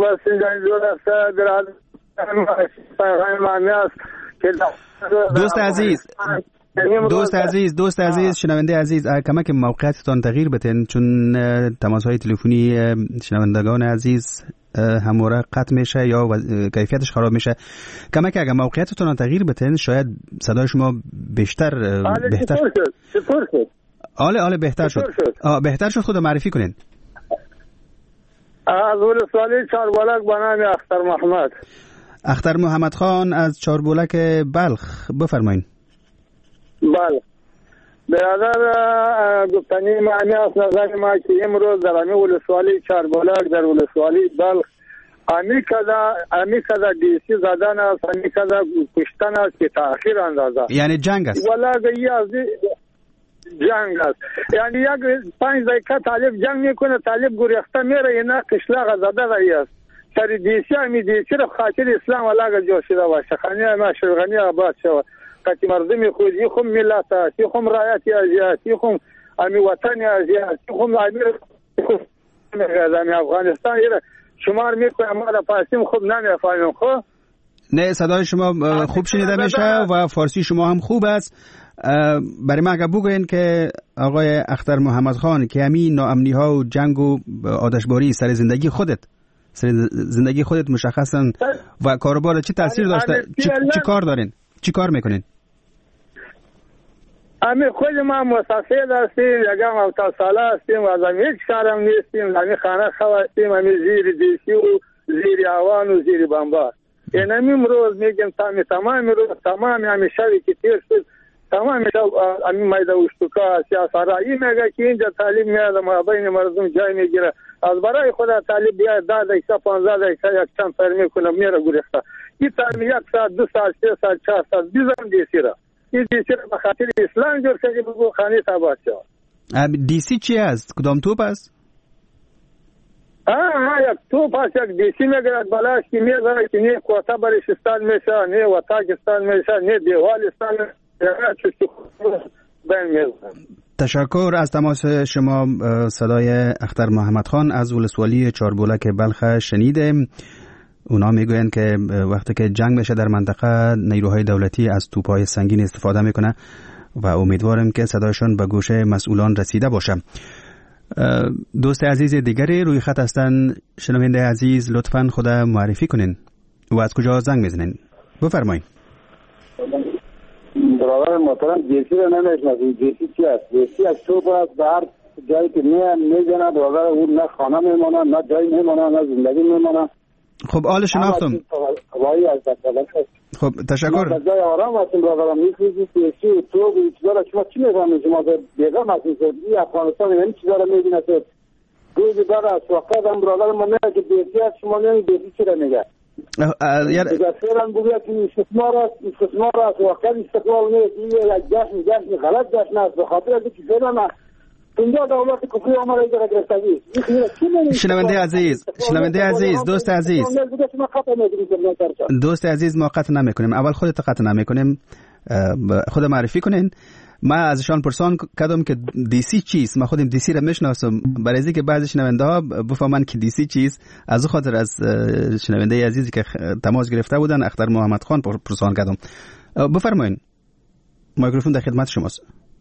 دوست عزیز دوست عزیز دوست عزیز شنونده عزیز کمک موقعیتتان تغییر بتین چون تماس های تلفنی شنوندگان عزیز همواره قطع میشه یا کیفیتش خراب میشه. کمک اگر موقعیتتان تغییر بتین شاید صدای شما بیشتر بهتر شد. آله آله بهتر شد. آه بهتر شد. خود معرفی کنین. از ولسوالی چاربولک به نام اختر محمد. اختر محمد خان از چاربولک بلخ بفرمایین. بله برادر گفتنی معنی از نظر ما که امروز در امی ولسوالی چاربولک در ولسوالی بلخ امی کذا امی کذا دیسی زدن است امی کذا کشتن است که تأخیر اندازه یعنی جنگ است. والا از جنگ است. یعنی یک پنج دقیقه طالب جنگ میکنه طالب گریخته میره اینا قشلاق زده رایی است سر دیسی امی دیسی رو خاطر اسلام والا جو شده باشه خانی اما شرغنی آباد شود که مردم خود یخم ملت است یخم رایت ازیات یخم امی وطن ازیات یخم امیر امی افغانستان ایره شمار میکنه اما را پاسیم خوب نمیفهمیم. خب نه صدای شما خوب شنیده میشه و فارسی شما هم خوب است. برای ما اگر بگوین که آقای اختر محمد خان که همین ناامنی ها و جنگ و آتشباری سر زندگی خودت سر زندگی خودت مشخصا و کاروبار چی تاثیر داشته چی, چی کار دارین چی کار میکنین؟ امی خود ما مسافر هستیم یکم اوتا ساله هستیم و از امی هیچ کارم نیستیم امی خانه خواستیم امی زیر دیسی و زیر آوان و زیر بمبار این امی روز میگیم تامی تمام روز تمام امی شوی که تیر شد تمام شب امی میده وشتوکا سیاست رایی میگه که اینجا تعلیم میاده ما بین مردم جای میگیره از برای خدا تعلیم بیاید ده دقیقه پانزده دقیقه یک چند پر میکنه میره گریخته این تعلیم یک ساعت دو ساعت سه ساعت چهار ساعت بیزم دیسی را این دیسی را بخاطر اسلام جور که بگو خانی تباد شد. دیسی چی است؟ کدام توپ است؟ آه ها یک توپ هست یک دیسی میگرد بلاش که میزنه که نه کوتا بریشستان میشه نه وطاکستان میشه نه دیوالستان تشکر از تماس شما. صدای اختر محمد خان از ولسوالی چاربولک بلخ شنیده. اونا میگوین که وقتی که جنگ بشه در منطقه نیروهای دولتی از توپ‌های سنگین استفاده میکنه و امیدوارم که صدایشون به گوش مسئولان رسیده باشه. دوست عزیز دیگری روی خط هستن. شنونده عزیز لطفاً خود معرفی کنین و از کجا زنگ میزنین بفرمایید. برادر محترم دیسی رو نمیشناسید. دیسی چی است؟ دیسی از توپ است به هر جایی که میزنه برادر اون نه خانه میمانه نه جایی میمانه نه زندگی میمانه. خب آل شناختم. خب تشکر. ما جای آرام هستیم برادرم. میگید دیسی و توپ و چیزا را شما چی میفهمید؟ شما بیگم هستید. این افغانستان این چیزا را میبینید. روزی بعد از وقت هم برادر ما میگه که دیسی است شما نمیدونید دیسی چی را میگه. فعلا بگوید که استثمار است، استثمار است، واقعا استقلال نیست، این یک جشن جشن غلط جشن است، به خاطر اینکه فعلا اینجا دولت کفری آمده در گرفتگی. شنونده عزیز، شنونده عزیز، دوست عزیز، دوست عزیز، ما قطع نمیکنیم. اول خودت قطع نمیکنیم، خود معرفی کنین. ما ازشان پرسان کردم که دی سی چیست. ما خودم دی سی را میشناسم، برای اینکه بعضی شنونده ها بفهمن که دی سی چیست. از خاطر از شنونده عزیزی که تماس گرفته بودن اختر محمد خان پرسان کردم. بفرمایین، میکروفون در خدمت شماست.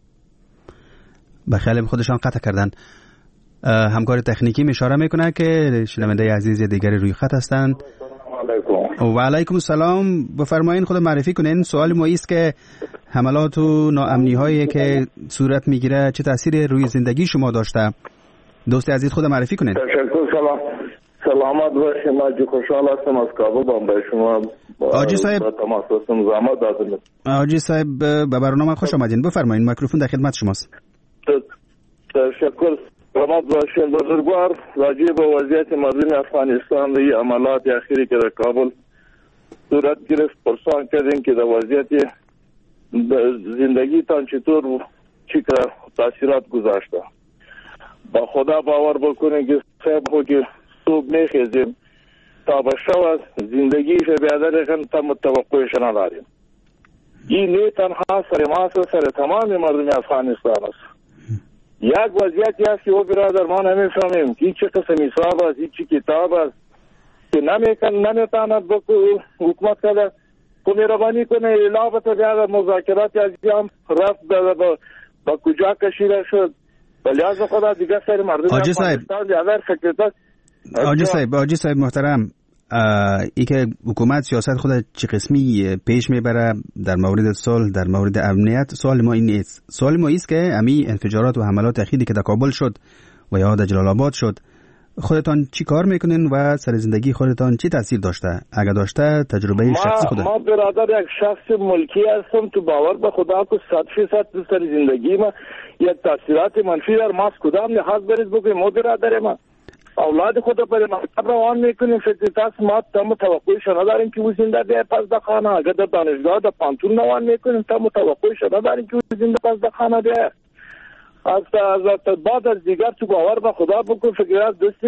بخیال خودشان قطع کردن. همکار تکنیکی اشاره میکنه که شنونده عزیز دیگری روی خط هستند. و علیکم السلام. بفرمایین، خود معرفی کنین. سوال ما است که حملات و ناامنی هایی که صورت میگیره چه تأثیری روی زندگی شما داشته؟ دوست عزیز خود معرفی کنین. تشکر. سلام، سلامت باشید. ما جو خوشحال هستم از کابل بام به شما. آجی صاحب تماس هستم، زحمت دادم. آجی صاحب به برنامه خوش آمدین. بفرمایین، میکروفون در خدمت شماست. تشکر. سلامت باشید. بزرگوار، راجع به وضعیت مردم افغانستان و این عملات اخیری که در کابل صورت گرفت پرسان کردیم که در وضعیت زندگی تان چطور چی تاثیرات گذاشته. با خدا باور بکنید که صاحب خود که صبح میخیزیم تا به شب زندگی بیادر خن تا متوقعش نداریم. این نه تنها سر ما سر تمام مردم افغانستان است. یک وضعیتی است که او برادر ما نمیفهمیم که چه قسم حساب است، چه کتاب است که نمیکن نمیتاند بکو حکومت کرده که مهربانی کنه علاوه بر مذاکرات از هم رفت با کجا کشیده شد. ولی از خدا دیگه سر مردم افغانستان دیگر فکرت. آجی صاحب، آجی صاحب محترم، ای که حکومت سیاست خود چه قسمی پیش میبره در مورد صلح، در مورد امنیت، سوال ما این نیست. سوال ما ایست که امی انفجارات و حملات اخیری که در کابل شد و یا در جلال آباد شد، خودتان چی کار میکنین و سر زندگی خودتان چی تاثیر داشته؟ اگر داشته تجربه شخصی خود. ما برادر یک شخص ملکی هستم، تو باور به خدا که صد فیصد سر زندگی ما یک تاثیرات منفی در ماست کدام لحاظ برید بگویم. ما برادر ما اولاد خود پر مکتب روان میکنیم، فکر تاس ما تم توقعش نداریم که او زنده بیاید پس در خانه. اگر در دانشگاه در پانتون روان میکنیم تم توقعش نداریم که او زنده پس در خانه بیاید. از بعد از دیگر تو باور به خدا بکن فکر از دست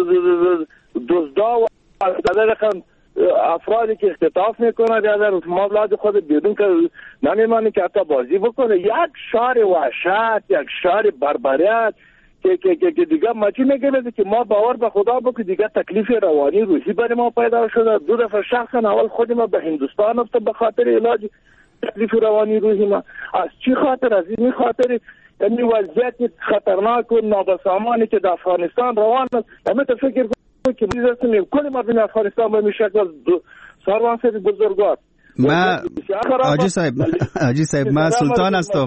دزدا و دادرخن افرادی که اختطاف میکنه در ما اولاد خود بیرون که نمیمانی که حتی بازی بکنه. یک شعر وحشت، یک شعر بربریت که که که دیگه مچی میگه که ما باور به خدا بکنیم دیگه تکلیف روانی روحی برای ما پیدا شده. دو دفعه شخصا اول خود ما به هندوستان رفته به خاطر علاج تکلیف روانی روحی ما. از چی خاطر؟ از این خاطر یعنی وضعیت خطرناک و نابسامانی که در افغانستان روان است. همه تو فکر کنید که ما هستیم کل مردم افغانستان به میشکل سروان سری بزرگوار. ما آجی صاحب، آجی صاحب ما سلطان هستم.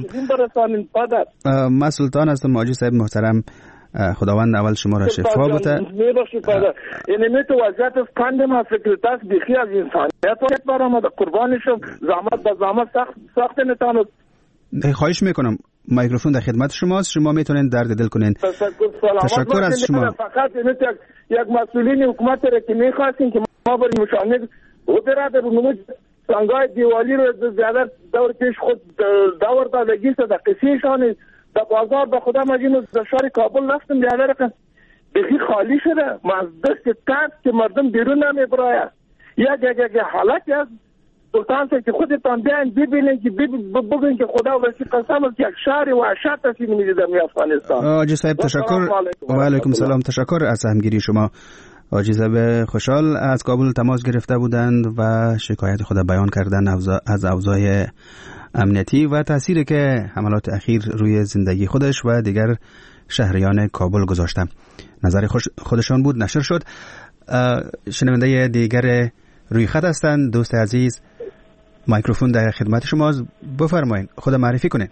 ما سلطان هستم. آجی صاحب محترم، خداوند اول شما را شفا بده. میبخشید پدر. یعنی می تو وضعیت از کند ما فکرتاست بیخی از انسانیت باید برام قربانشم. زحمت به زحمت سخت سخت نتانم. خواهش میکنم، میکروفون در خدمت شماست، شما میتونین درد دل کنین. تشکر از شما. فقط یک یک مسئولین حکومت را که میخواستین که ما بریم مشاهده او برادر نمود سنگای دیوالی رو زیاده دور پیش خود دور دادگی شد در قصیشان در بازار به خدا مجینو در شهر کابل رفتم بیادر کن بخی خالی شده. ما از دست ترس که مردم بیرون نمیبراید. یک یک یک حالتی از سلطان که خودتان بیاین ببینین که بگوین که خدا وسی قسم است یک شهر وحشت است می‌بینید در افغانستان. آجی صاحب تشکر. و علیکم سلام. تشکر از همگیری شما. آجی صاحب خوشحال از کابل تماس گرفته بودند و شکایت خود بیان کردن از اوضاع امنیتی و تأثیری که حملات اخیر روی زندگی خودش و دیگر شهریان کابل گذاشته. نظر خودشان بود، نشر شد. شنونده دیگر روی خط هستند. دوست عزیز، میکروفون در خدمت شماست، بفرمایید، خود معرفی کنید.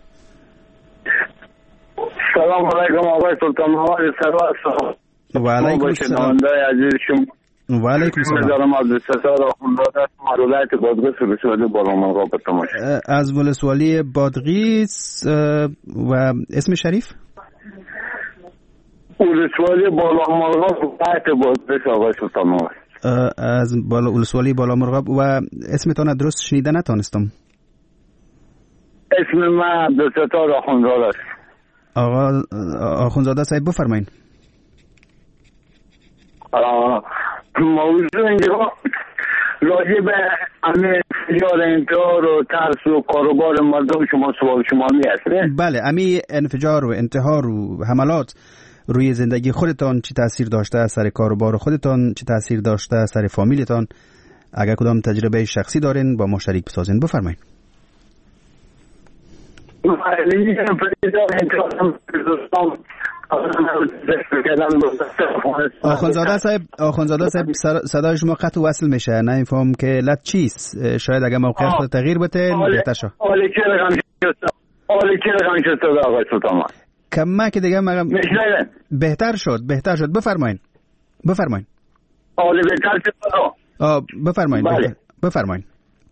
سلام علیکم آقای سلطان محمد سرور. و علیکم السلام. عزیز شما. و علیکم السلام. دارم از ستاره آخوندزاده است. ولایت بادغیس ولسوالی بالامرغاب به تماش. از ولسوالی بادغیس و اسم شریف؟ ولسوالی بالامرغاب ولایت بادغیس آقای سلطان محمد. از بالا ولسوالی بالا مرغاب. و اسمتان درست شنیده نتانستم. اسم من عبدالستار آخونزاده است. آقا آخونزاده صاحب بفرمایید. موضوع اینجا راجع به همه انفجار انتحار و ترس و کاروبار مردم شما سوال شما می هست. بله، امی انفجار و انتحار و حملات روی زندگی خودتان چی تاثیر داشته، سر کاروبار خودتان چی تاثیر داشته، سر فامیلتان؟ اگر کدام تجربه شخصی دارین با ما شریک بسازین. بفرمایید. آخونزاده صاحب آخونزاده صاحب صدای شما قطع وصل میشه، نمیفهم که علت چیست. شاید اگر موقعیت خود تغییر بده بهتر شه. حالی که رقم شد حالی که رقم شد آقای سلطان کما که دیگه مگم بهتر شد بهتر شد بفرمایید بفرمایید. حالی بهتر شد بفرمایید بفرمایید.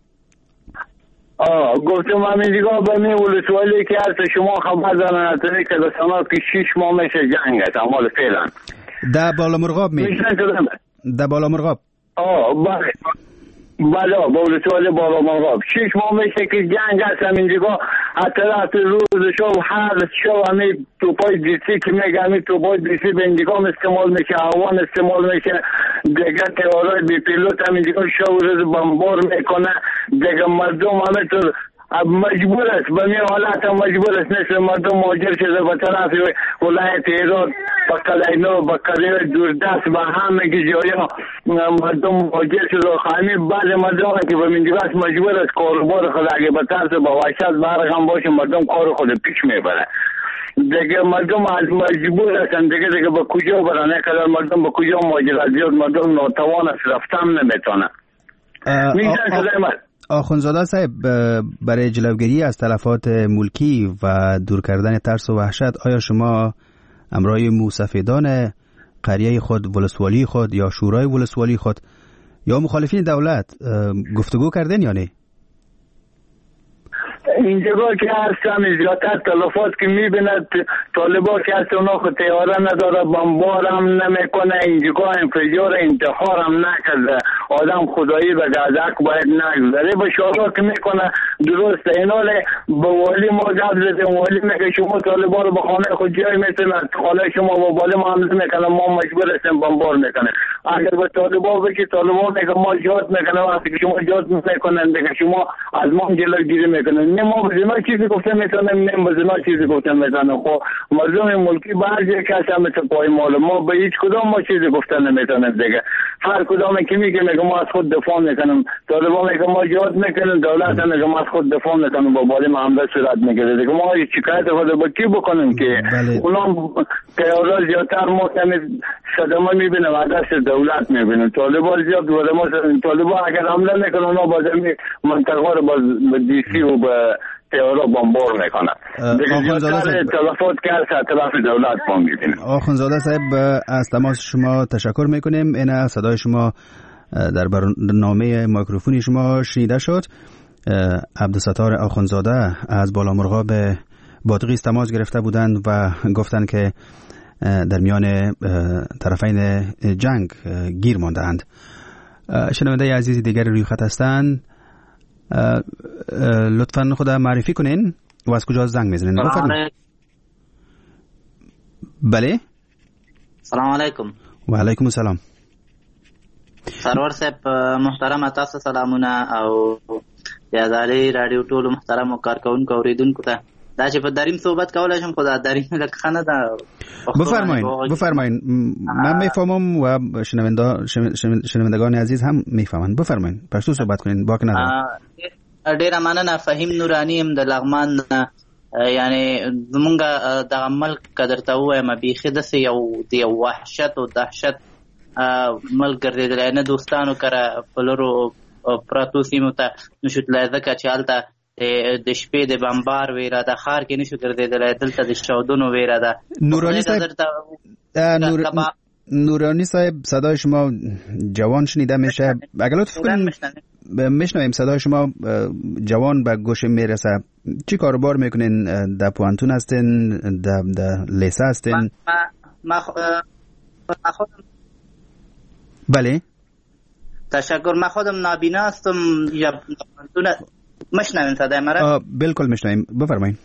آه گفتم همین دیگه به می ولسوالی که هست شما خبر دارن اتنی که لسانات که شیش ماه میشه جنگ هست اعمال فعلا در بالا مرغاب می در بالا مرغاب. آه بله بله با ولسوالی بالا مرغاب شیش ماه میشه که جنگ هست همین دیگه اطلاعات روز شو هر شو همین توپای دیسی که میگه همین توپای دیسی به این دیگه استعمال میشه، هوان استعمال میشه، دیگه تیارای بی پیلوت همین دیگه شو روز بمبار میکنه دیگه. مردم همه طور مجبور است به می حالت مجبور است نصف مردم مهاجر شده به طرف ولایت هرات با کلینو با کره دوردست و همه جایا مردم مهاجر شده. خامی بعض مردم که به من دیگه مجبور است کاروبار خود اگه به طرز با وحشت برقم باشه مردم کار خود پیش میبره دیگه. مردم از مجبور هستن دیگه دیگه به کجا برن؟ نکدر مردم به کجا مهاجرت زیاد مردم ناتوان است رفتن نمیتونه. میشن شده من آخونزاده صاحب برای جلوگیری از تلفات ملکی و دور کردن ترس و وحشت آیا شما امرای موسفیدان قریه خود، ولسوالی خود یا شورای ولسوالی خود یا مخالفین دولت گفتگو کردین یا نه؟ اینجا که هستم زیادتر تلفات که میبیند طالبا که هست اونا خود تیاره نداره، بمبار هم نمیکنه، اینجا انفجار انتحار هم نکرده، آدم خدایی به گذک باید نگذاره به شعرها که میکنه درسته. اینا به والی ما جب زدیم، والی میگه شما طالبا رو به خانه خود جای میتونن، خانه شما با والی ما حمله میکنه، ما مجبور هستیم بمبار میکنه. اگر به طالبا بگی طالبا میگه ما جات میکنه، وقتی که شما جات میکنن دیگه شما از ما جلوگیری میکنن. نه ما به زنا چیزی گفته میتونم، نه به زنا چیزی گفته میتونم. خب مردم ملکی بعضی کس هم مثل پای مال ما به هیچ کدام ما چیزی گفته نمیتونم دیگه. هر کدام که میگه میگه ما از خود دفاع میکنم، طالبا میگه ما جات میکنن، دولت هم میگه ما از خود دفاع میکنم، با بالی معامله صورت میگیره دیگه. ما شکایت خود با کی بکنیم که اونا تیارا زیادتر ما کمی صدمه میبینیم، عدس دولت میبینیم. طالبا زیاد دوره ما طالبا اگر حمله میکنن اونا باز منطقه رو باز به دیسی و به تیارا بمبار میکنن دیگه. زیادتر تلفات که از اطراف دولت ما میبینیم. آخونزاده صاحب از تماس شما تشکر میکنیم. این صدای شما در برنامه میکروفونی شما شنیده شد. عبدالستار آخونزاده از بالا مرغاب بادغیس تماس گرفته بودند و گفتند که در میان طرفین جنگ گیر ماندند. شنونده عزیز دیگر روی خط هستند، لطفاً خود معرفی کنین و از کجا زنگ میزنین؟ بله. سلام علیکم. و علیکم السلام. سرور صاحب محترم، تاسو سلامونه او یاداري رادیو ټول محترم او کارکونکو اوریدونکو ته دا چې په دریم صحبت کولای شم خو دا دریم لکه خنه ده. بفرمایید بفرمایید. من میفهمم و شنوندا شنوندگان عزیز هم میفهمند. بفرمایید پښتو صحبت کنین. باک نه ډیره مننه. فهیم نورانی هم د لغمان، یعنی زمونږ د عمل قدرته وایم بیخي داسې یو د وحشت او دهشت ملک ګرځېدلی، نه دوستانو کره په لرو پراتو سیمو ته نشو تللی ځکه چې هلته د شپې د بمبار ویره ده، ښار کې نشو ګرځېدلی، دلته د چاودنو ویره ده. نورانی صاحب نورانی صاحب صدای شما جوان شنیده میشه. اگر لطف کنین میشنویم صدای شما جوان به گوش میرسه. چی کاروبار میکنین؟ در پوانتون هستین؟ در لیسه هستین؟ ما خودم بله تشکر. من خودم نابینا هستم یا پانتون مشنوین صدای مرا؟ بالکل مشنویم، بفرمایید.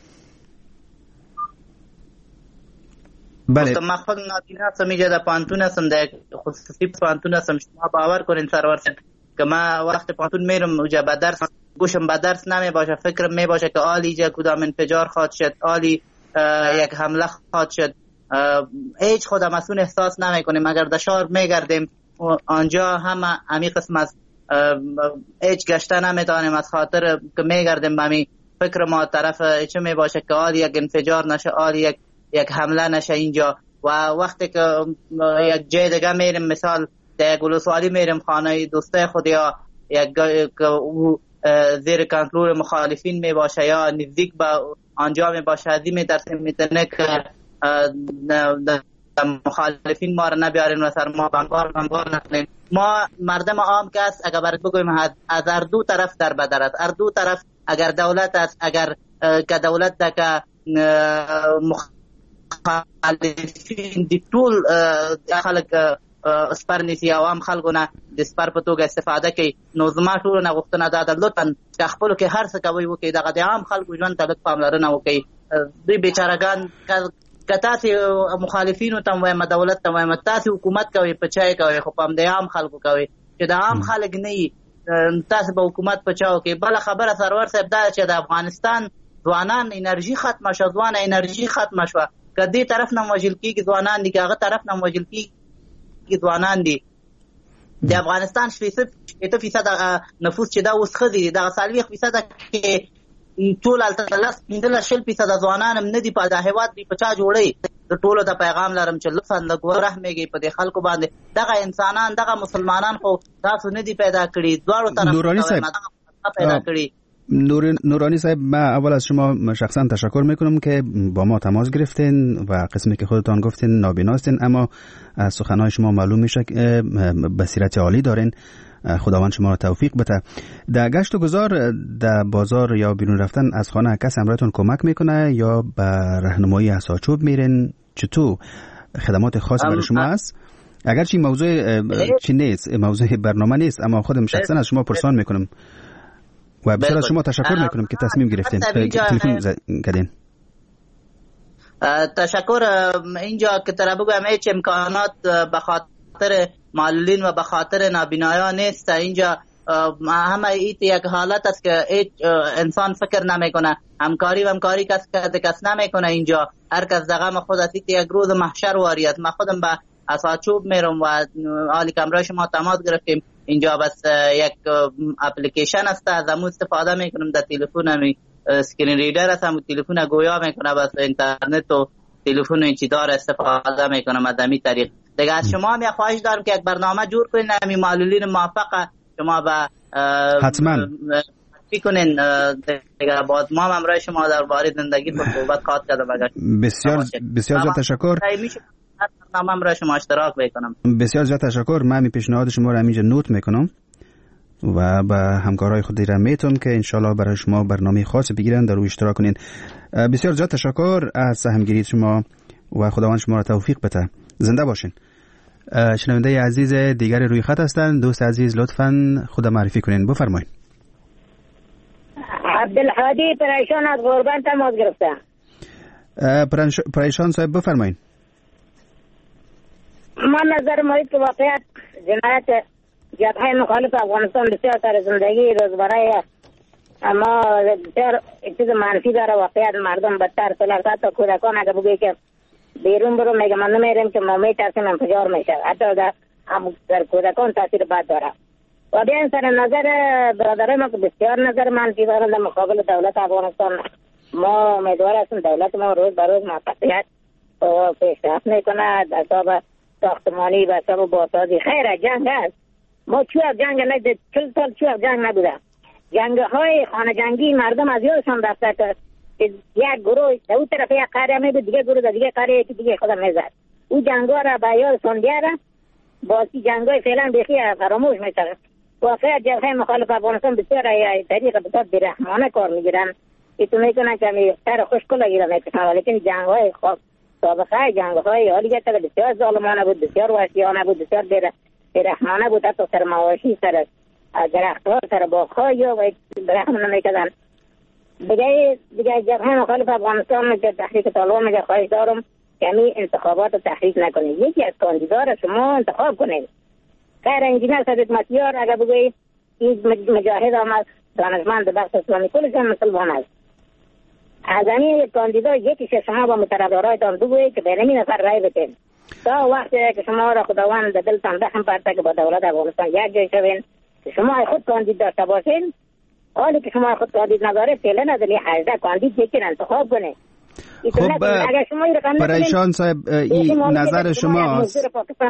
بله من خودم نابینا هستم، اینجا در پانتون هستم، در خصوصی پانتون هستم. شما باور کنین سرور که من وقت پانتون میرم اونجا به درس گوشم به درس نمی باشه، فکرم می باشه که آلی اینجا کدام انفجار خواهد شد، آلی یک حمله خواهد شد. هیچ خودم مسئول احساس نمی کنیم. اگر در شهر میگردیم آنجا همه همی قسم از هیچ گشته نمیتونیم از خاطر که میگردیم بمی فکر ما طرف چه می باشه که آلی یک انفجار نشه، آلی یک یک حمله نشه اینجا. و وقتی که یک جای دیگه میریم، مثال در گلوسوالی میریم خانه دوسته خود یا یک زیر کنترل مخالفین می باشه یا نزدیک به آنجا می باشه، ازی می درسیم میتونه که مخالفین ما را نبیارین و سر ما بمبار بمبار نکنین. ما مردم عام کس اگر برات بگویم از هر دو طرف در بدر است، هر دو طرف اگر دولت است، اگر که دولت ده که مخالفین دی طول خلق اسپر نیسی عوام خلقونه د اسپر په توګه استفاده کوي، نو زما ټولو نه غوښتنه دا ده لطفا که خپلو کې هر څه کوئ وکړئ، دغه د عام خلکو ژوند ته لږ پاملرنه وکړئ. دوی بیچارهګان که تاسې مخالفینو ته وایم، دولت ته وایم، تاسې حکومت کوئ په چا یې کوئ، خو په همدې عام خلکو کوئ چې د عام خلک نه یي، تاسې به حکومت په چا وکړئ. بله خبره سرور صاحب دا چې د افغانستان ځوانان انرژي ختمه شوه، ځوانه انرژي ختمه شوه. که دې طرف نه وژل کېږي ځوانان دي، که هغه طرف نه وژل کېږي ځوانان دي. د افغانستان شپېته فیصد نفوس چې دا اوس ښځې دي، دغه څلوېښت فیصده کې ټول هلته لس پنځلس شل فیصده ځوانان هم نه دي. په دا هېواد دوی په چا جوړوي؟ د ټولو د پیغام لرم چې لطفا لږ ورحمېږئ په دې خلکو باندې. دغه انسانان دغه مسلمانان خو تاسو نه دي پیدا کړي، دواړو طرف پیدا کړي. نورانی صاحب، من اول از شما شخصا تشکر میکنم که با ما تماس گرفتین و قسمی که خودتان گفتین نابینا هستین، اما از سخنهای شما معلوم میشه که بصیرت عالی دارین. خداوند شما را توفیق بده. در گشت و گذار در بازار یا بیرون رفتن از خانه کس همراهتون کمک میکنه یا به راهنمایی اساچوب میرین؟ چطور خدمات خاص برای شما هست؟ اگرچه موضوع چی نیست، موضوع برنامه نیست، اما خودم شخصا از شما پرسان میکنم و بسیار از شما تشکر میکنم که تصمیم گرفتین تلفن کردین. تشکر. اینجا که ترا بگم هیچ امکانات به خاطر معلولین و به خاطر نابینایان نیست. اینجا همه ایت یک حالت است که هیچ انسان فکر نمیکنه، همکاری و همکاری کس کس نمیکنه. اینجا هر کس در غم خود است. یک روز محشر واری است. من خودم به اساچوب میرم و حالی که امروز شما تماس گرفتیم، اینجا بس یک اپلیکیشن است، از امو استفاده میکنم. در تلفنم اسکرین ریدر است، همون تلفن گویا میکنه، بس اینترنت و تلفن این چی داره استفاده میکنم. از همین طریق دیگه از شما هم خواهش دارم که یک برنامه جور کنین، همین معلولین موفق شما به حتما کنین دیگه. باز ما هم امروز شما در باره زندگی پر صحبت خواهد کردم. اگر بسیار بسیار زیاد تشکر. برنامه را شما اشتراک بکنم. بسیار زیاد تشکر. من می پیشنهاد شما را همینجا نوت میکنم و به همکارای خود را میتونم که انشالله برای شما برنامه خاص بگیرن در روی اشتراک کنین. بسیار زیاد تشکر از سهمگیری شما و خداوند شما را توفیق بده. زنده باشین. شنونده عزیز دیگر روی خط هستند. دوست عزیز لطفاً خود معرفی کنین. بفرمایید. عبدالحادی پریشان از غربان تماس گرفتم. پریشان صاحب بفرمایید. من نظر مایید که واقعیت جنایت جبهه مخالف افغانستان بسیار تر زندگی روزمره است، اما بسیار چیز منفی داره. واقعیت مردم بدتر سلر تا کودکان اگه بگوی که بیرون برو میگه من نمیرم که ما میترسیم انفجار میشه، حتی در, در کودکان تاثیر بد داره. و بیان سر نظر برادرای ما که بسیار نظر منفی داره در مقابل دولت افغانستان. ما امیدوار هستیم دولت ما روز به روز موفقیت و پیشرفت میکنه در حساب ساختمانی و حساب بازسازی. خیر جنگ هست، ما چوب جنگ ندید، چل سال چوب جنگ نبوده. جنگ های خانه جنگی مردم از یادشان رفته که یک گروه در اون طرف یک قریه میبود، دیگه گروه در دیگه قریه یکی دیگه خودم میزد. او جنگ ها را به یادشان بیاره، باسی جنگ های فعلا بخی فراموش میشه. واقعا جبهه مخالف افغانستان بسیار طریق بسیار بیرحمانه کار میگیرن. ایتون میکنن که همی سر خوشکل گیرن میکشن، لیکن جنگ های خواب سابقه جنگ های حالی که بسیار ظالمانه بود، بسیار وحشیانه بود، بسیار برهمانه بود، حتی سر مواشی، سر درخت‌ها، سر باغ‌ها یا برهم نمی‌کردن. دیگه دیگه جبهه مخالف افغانستان که تحریک طالبان میگه خواهش دارم که همین انتخابات رو تحریک نکنید، یکی از کاندیدا را شما انتخاب کنید. خیر انجینر صدیق مطیار اگر بگویید این مجاهد آمد دانشمند بخش اسلامی کلش هم مسلمان است، از همین یک کاندیدا یکیش شما با متربیارایتان بگویید که به همین نفر رای بدید تا وقتی که شما را خداوند دلتان رحم پرده که با دولت افغانستان یک جای شوین که شما خود کاندید داشته باشین. حالی که شما خود کاندید نداره فعلا نداری هجده کاندید یکی انتخاب کنه. خب پریشان صاحب این نظر شماست.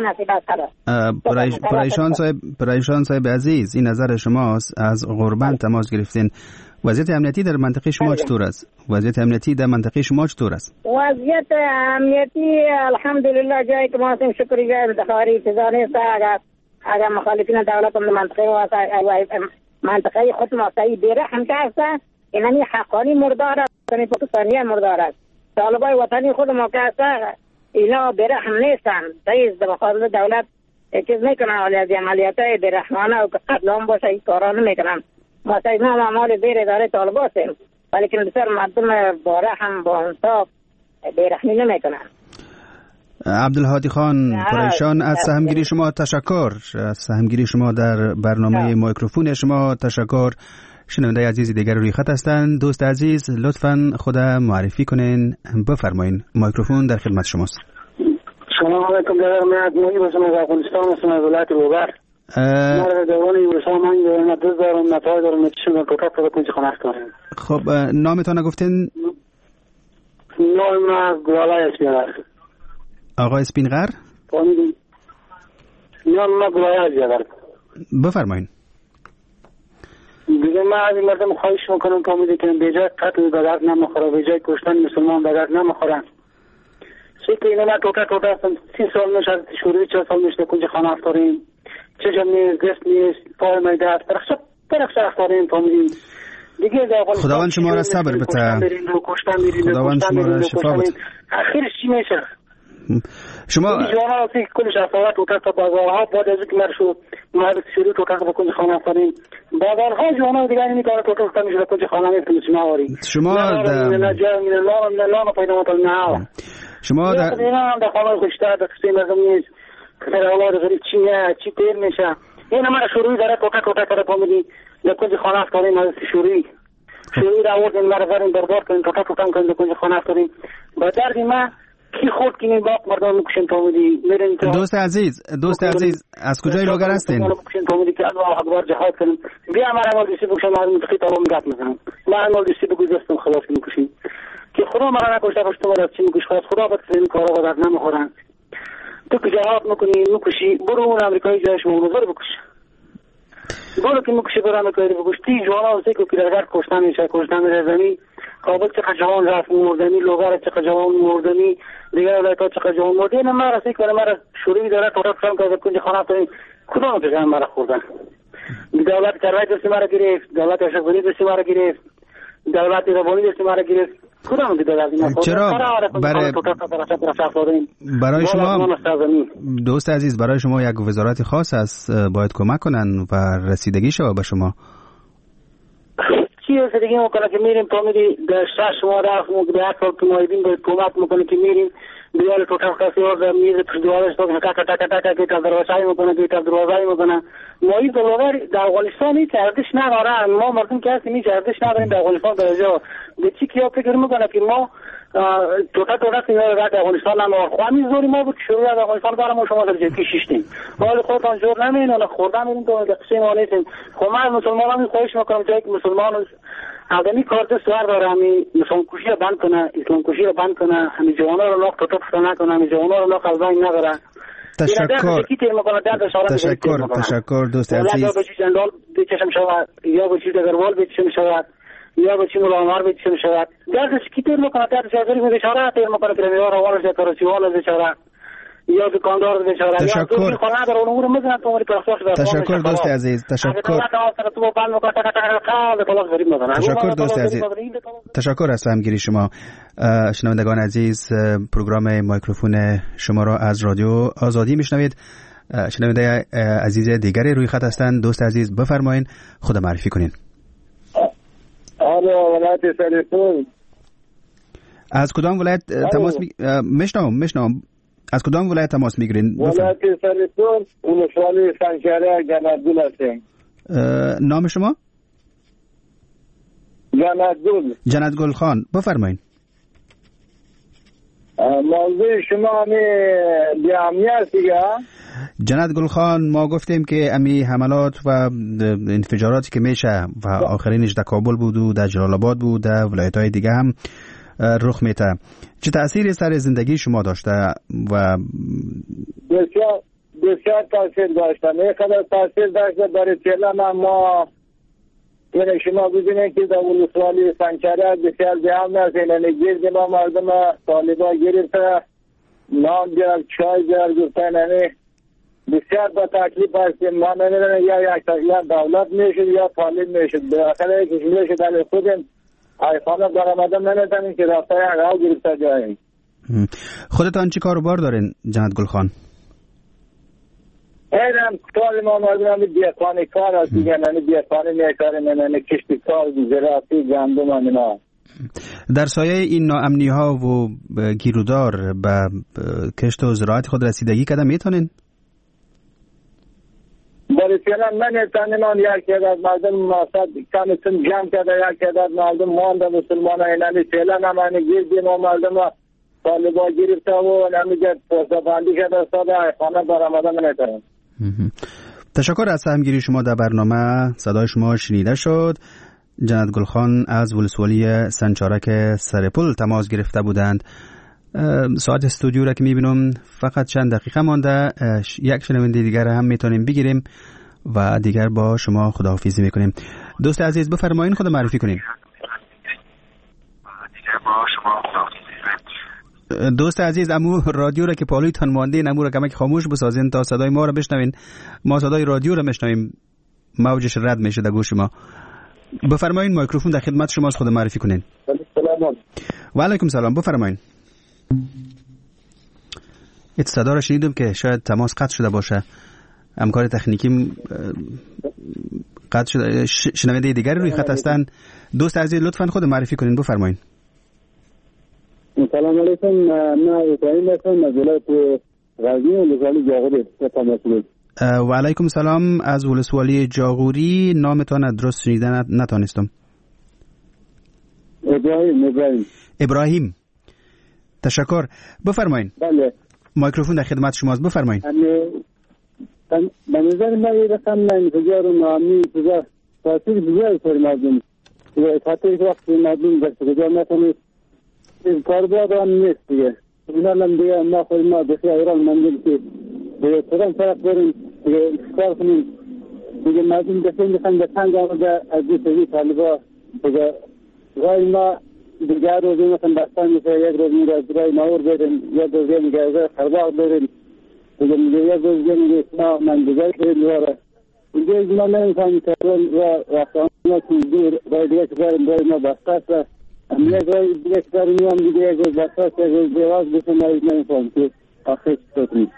پریشان صاحب پریشان صاحب عزیز این نظر شماست. از غربن تماس گرفتین. وضعیت امنیتی در منطقه شما چطور است؟ وضعیت امنیتی در منطقه شما چطور است؟ وضعیت امنیتی الحمدلله جایی که ما هستیم شکر جای انتخابی چیزا نیست. اگر اگر مخالفین دولت هم منطقه و منطقه خود ماستایی بیرحم کرده اینمی حقانی مردار است، اینمی پاکستانی مردار است. طالبای وطنی خود ما که اینا بیرحم نیستن، تایز در مقابل دولت چیز میکنن، ولی از عملیات های بیرحمانه و که قتل هم باشه این کارا نمیکنن. ما تایز ما معمال زیر اداره طالب هستیم ولی که بسیار مردم با رحم با انصاف بیرحمی نمیکنن. عبدالهادی خان پریشان از سهمگیری شما تشکر. از سهمگیری شما در برنامه میکروفون شما تشکر. شنونده عزیزی دیگر روی خط هستند. دوست عزیز لطفاً خود معرفی کنین، بفرمایین. میکروفون در خدمت شماست. سلام علیکم. در من موی بسم از افغانستان هستم، از ولایت لوگر. من دوان یورسام من دو دارم نتای دارم نتیشون کوتا تا کنج خانه کنم. خب نامتون گفتین؟ نام گلالای اسپینغر. آقا اسپینغر؟ نام گلالای اسپینغر. بفرمایین. دیگه من از این مردم خواهش میکنم که امیده کنم به جای قتل به درد نمیخوره، به جای کشتن مسلمان به درد نمیخوره. چه که اینا من توتا توتا هستم، سی سال میشه از شوری چه سال میشه کنج خانه افتاریم، چشم نیست، دست نیست، پای میده است، پرخشت پرخشت افتاریم فامیلیم. دیگه خداوند شما را صبر بده. خداوند شما را شفا بده. آخرش چی میشه؟ شما جوانا سی کلش اصالات توتا تا بازارها بعد از اینکه مرشو مرد شروع توتا به کنج خانه افتاریم. بازارها جوانا دیگه نمیتونه توتا تا میشه کنج خانه میتونه چی نواری. شما در نه جای نه لام نه لام پیدا مطلب نه. شما در اینا در خانه خوشتر در کسی مردم نیست که در اولاد غریب چی نه چی تیر میشه. این ما شروعی داره توتا توتا کرده پامیدی در کنج خانه افتاریم از شروعی شروعی را آوردیم مرا بریم بردار کنیم توتا توتا کنیم در کنج خانه افتاریم. با دردی ما کی خود کنیم باق مردم میکشیم پامیدی. دوست عزیز دوست عزیز از کجای لوگر هستین؟ میکشیم پامیدی که الله اکبر جهاد کنیم. بیا مرا مال دیسی بکشم از منطقه طالب میگات میزنم. ما مال دیسی بگو دستم خلاص میکشیم. که خدا مرا نکشته باشه تو مرا چی میکش خواست خدا بد این کارا رو درد نمیخورن. تو که جهاد میکنی میکشی برو اون امریکایی جایش منظر بکش. برو که میکشی برو امریکایی بکش. تی جوانا واسه که در کشتن میشه کشتن میره زمین. کابل چه جوان رفت مردنی، لوگر چه جوان مردنی، دیگه ولایت‌ها چه جوان مردنی. نه مرا سی کنه مرا شوری داره تو رفتم که کنج خانه تو کدوم بزن مرا خوردن. دولت کارای دست مرا گرفت، دولت اشغالی دست مرا گرفت، دولت زبانی دست مرا گرفت. کدوم دیگه از اینا چرا برای برای شما دوست عزیز برای شما یک وزارت خاص است باید کمک کنن و رسیدگی شو به شما چی رسیدگی میکنه که میریم تا میری در شهر شما رفت مو به اصل که مایدین باید کمک میکنه که میریم دیوار توتر کسی اور میز پر دیوارش تو که کاکا کاکا کاکا که تا دروازه میکنه که تا دروازه میکنه مایی دلوار در افغانستان نیست ارزش نداره. ما مردم که هستیم هیچ ارزش نداریم در افغانستان درجه به چی کیا فکر میکنه که ما توتا توتا سینا در افغانستان هم خوامی زوری ما بود شروع در افغانستان دارم ما شما در جکی شیشتیم حال خودتان جور نمین ولی خوردن میریم تو قصه ما نیستیم. خب من مسلمانان خواهش میکنم جایی که مسلمان آدمی کار دست ور داره همی مسلمان کشی رو بند کنه اسلام کشی رو بند کنه همی جوانا رو ناخت توتا پستا نکنه همی جوانا رو ناخت البانی نداره. تشکر تشکر تشکر دوست عزیز. یا بچی جندال بچشم شود یا بچی دگروال بچشم شود یا بچی ملامار بچشم شود دردش کی تیر میکنه دردش ازاری می بشاره تیر میکنه که میوار روانش کارچی والا بشاره یا دکاندار بشاره تشکر تشکر دوست عزیز تشکر تشکر دوست عزیز تشکر از همگیری شما. شنوندگان عزیز پروگرام میکروفون شما را از رادیو آزادی میشنوید. شنونده عزیز دیگری روی خط هستند. دوست عزیز بفرمایین، خود معرفی کنین. آره ولایت سرپول. از کدام ولایت تماس می میشنوم میشنوم از کدام ولایت تماس میگیرین؟ ولایت سرپول، ولسوالی سنجره جنابدول هستیم. نام شما؟ جنابدول. جنابدول خان، بفرمایین. موضوع شما می بیامی است دیگه. جناب گل خان، ما گفتیم که امی حملات و انفجاراتی که میشه و آخرینش در کابل بود و در جلال آباد بود، در ولایت‌های دیگه هم رخ میده، چه تأثیری سر زندگی شما داشته؟ و بسیار بسیار تاثیر داشته. میخواد تاثیر داشته برای فعلا ما یعنی شما ببینید که در ولسوالی سنچره بسیار بیام است. یعنی گرد ما مردم طالبا گرفته نان بیار چای بیار گفتن، یعنی بسیار با تکلیف هستیم. ما نمیدونم یا یا دولت میشد یا طالب میشد، به آخر یکیش میشد. علی خودم ایفانه برآمده نمیتونیم که رفته یک آو گرفته جاییم. خودتان چی کار و بار دارین جناب گل خان؟ اینم کار ما مردم دیکانی کار هست دیگه، یعنی دیکانی میکاریم، یعنی کشتی کار، زراعتی، گندم اینا. در سایه این ناامنی ها و گیرودار به کشت و زراعت خود رسیدگی کده میتونین؟ برای فعلا من نتانیم آن یک عدد مردم ماسد کمیتون جمع کرده، یک عدد مردم مانده مسلمان ها اینمی فعلا هم اینی گیردیم و مردم ها طالبا گرفته و نمیگه پوسته بندی شده ساده خانه برآمده نمیتونیم. تشکر از سهمگیری شما در برنامه. صدای شما شنیده شد. جناب گل خان از ولسوالی سنچارک سرپول تماس گرفته بودند. ساعت استودیو را که میبینم فقط چند دقیقه مانده، یک شنونده دیگر هم میتونیم بگیریم و دیگر با شما خداحافظی میکنیم. دوست عزیز بفرمایین، خود معرفی کنین. دوست عزیز، امو رادیو را که پالوی تان مانده نمو را کمک خاموش بسازین تا صدای ما را بشنوین. ما صدای رادیو را میشنویم، موجش رد میشه در گوش ما. بفرمایین، میکروفون در خدمت شماست، خود معرفی کنین. سلام. و علیکم سلام، بفرمایین. ایت صدا را شنیدم که شاید تماس قطع شده باشه، همکار تکنیکی قطع شده. شنونده دیگری روی خط هستن. دوست عزیز لطفاً خود معرفی کنین، بفرمایین. سلام علیکم، من ابراهیم هستم از ولایت غزنی ولسوالی جاغوری تماس گرفتم. و علیکم سلام از ولسوالی جاغوری. نامتان درست شنیده نتانستم. ابراهیم ابراهیم ابراهیم تشکر، بفرمایین. بله، میکروفون در خدمت شماست، بفرمایین. به نظر من این رقم انفجار و ناامنی انفجار تاثیر بزرگی سر مردم، خاطر که وقتی مردم در انفجار نکنه کاربرد هم نیست دیگه. اینا هم دیگه ما خود ما بسیار ایران مندیم که دیگه کدام طرف بریم دیگه اکسپار کنیم دیگه. مردم دسته میخوان به تنگ آمده از این سوی طالبا دیگه. رای ما دیگر روزی مثلا بستان میشه، یک روز میگه از رای ناور بریم، یک روزی میگه از خرباق بریم دیگه، میگه یک روزی میگه اسنا من دیگر بریم دواره دیگه. از ما نمیخوام ترون و رفتان ما که دور رای دیگه که بریم رای ما بستاست و یک رای دیگه که بریم هم دیگه یک روز بستاست، یک روز دیواز بسیم رای نمیخوام که آخر چطوری.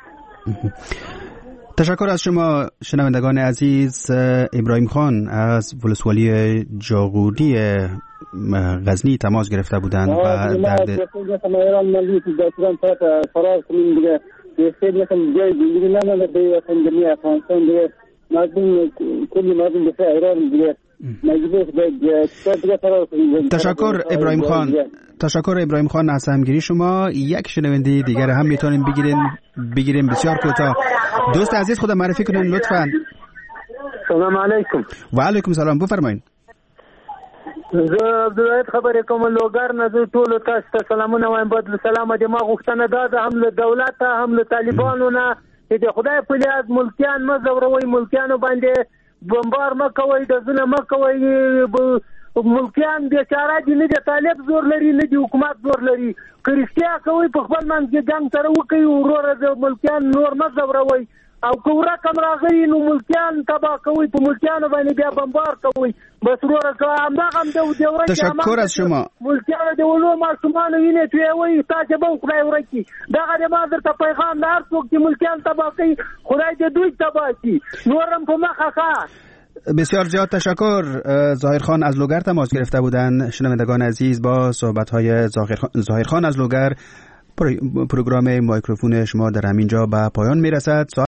تشکر از شما شنوندگان عزیز. ابراهیم خان از ولسوالی جاغوری غزنی تماس گرفته بودند و در ایران ملی که داشتن تا فرار کنیم دیگه دیگه مثلا جای دیگه نه نه به اندمی افغانستان دیگه مردم کلی مردم به ایران دیگه مجبور به دیگه فرار کنیم. تشکر ابراهیم خان. تشکر ابراهیم خان از همگیری شما. یک شنونده دیگر هم میتونیم بگیریم بگیریم بسیار کوتاه. دوست عزیز خود معرفی کنین لطفاً. سلام علیکم. و علیکم سلام، بفرمایید. زه عبدالواحد خبرې کوم لوګر نه. زه ټولو تاسو ته سلامونه وایم. بدل سلامه د ما غوښتنه دا ده هم له دولته هم له طالبانو نه چې د خدای په لیاد ملکیان مه ځوروئ، ملکیانو باندې بمبار مه کوئ، ډزونه مه کوئ. ملکیان بیچاره دي، نه د طالب زور لري نه د حکومت زور لري. که رښتیا کوئ په خپل منځ کې جنګ سره وکړئ، وروره د ملکیان نور مه ځوروئ. او که ورکم راغلی نو ملکیان تباه کوي، په ملکیانو باندې بیا بمبار کوي. بس وروره که همدغه هم د ډیورنډ تشکر از شما. ملکیانو د ولو ماشومانو وینې تویوي، تاسې به هم خدای ورکړي. دغه د ما درته پیغام د هر څوک چې ملکیان تباه کوي خدای د دوی تباه کړي، نور هم په مخه ښه. بسیار زیاد تشکر. ظاهرخان از لوگر تماس گرفته بودند. شنوندگان عزیز، با صحبت‌های ظاهرخان از لوگر پروگرام مایکروفون شما در همینجا به پایان میرسد.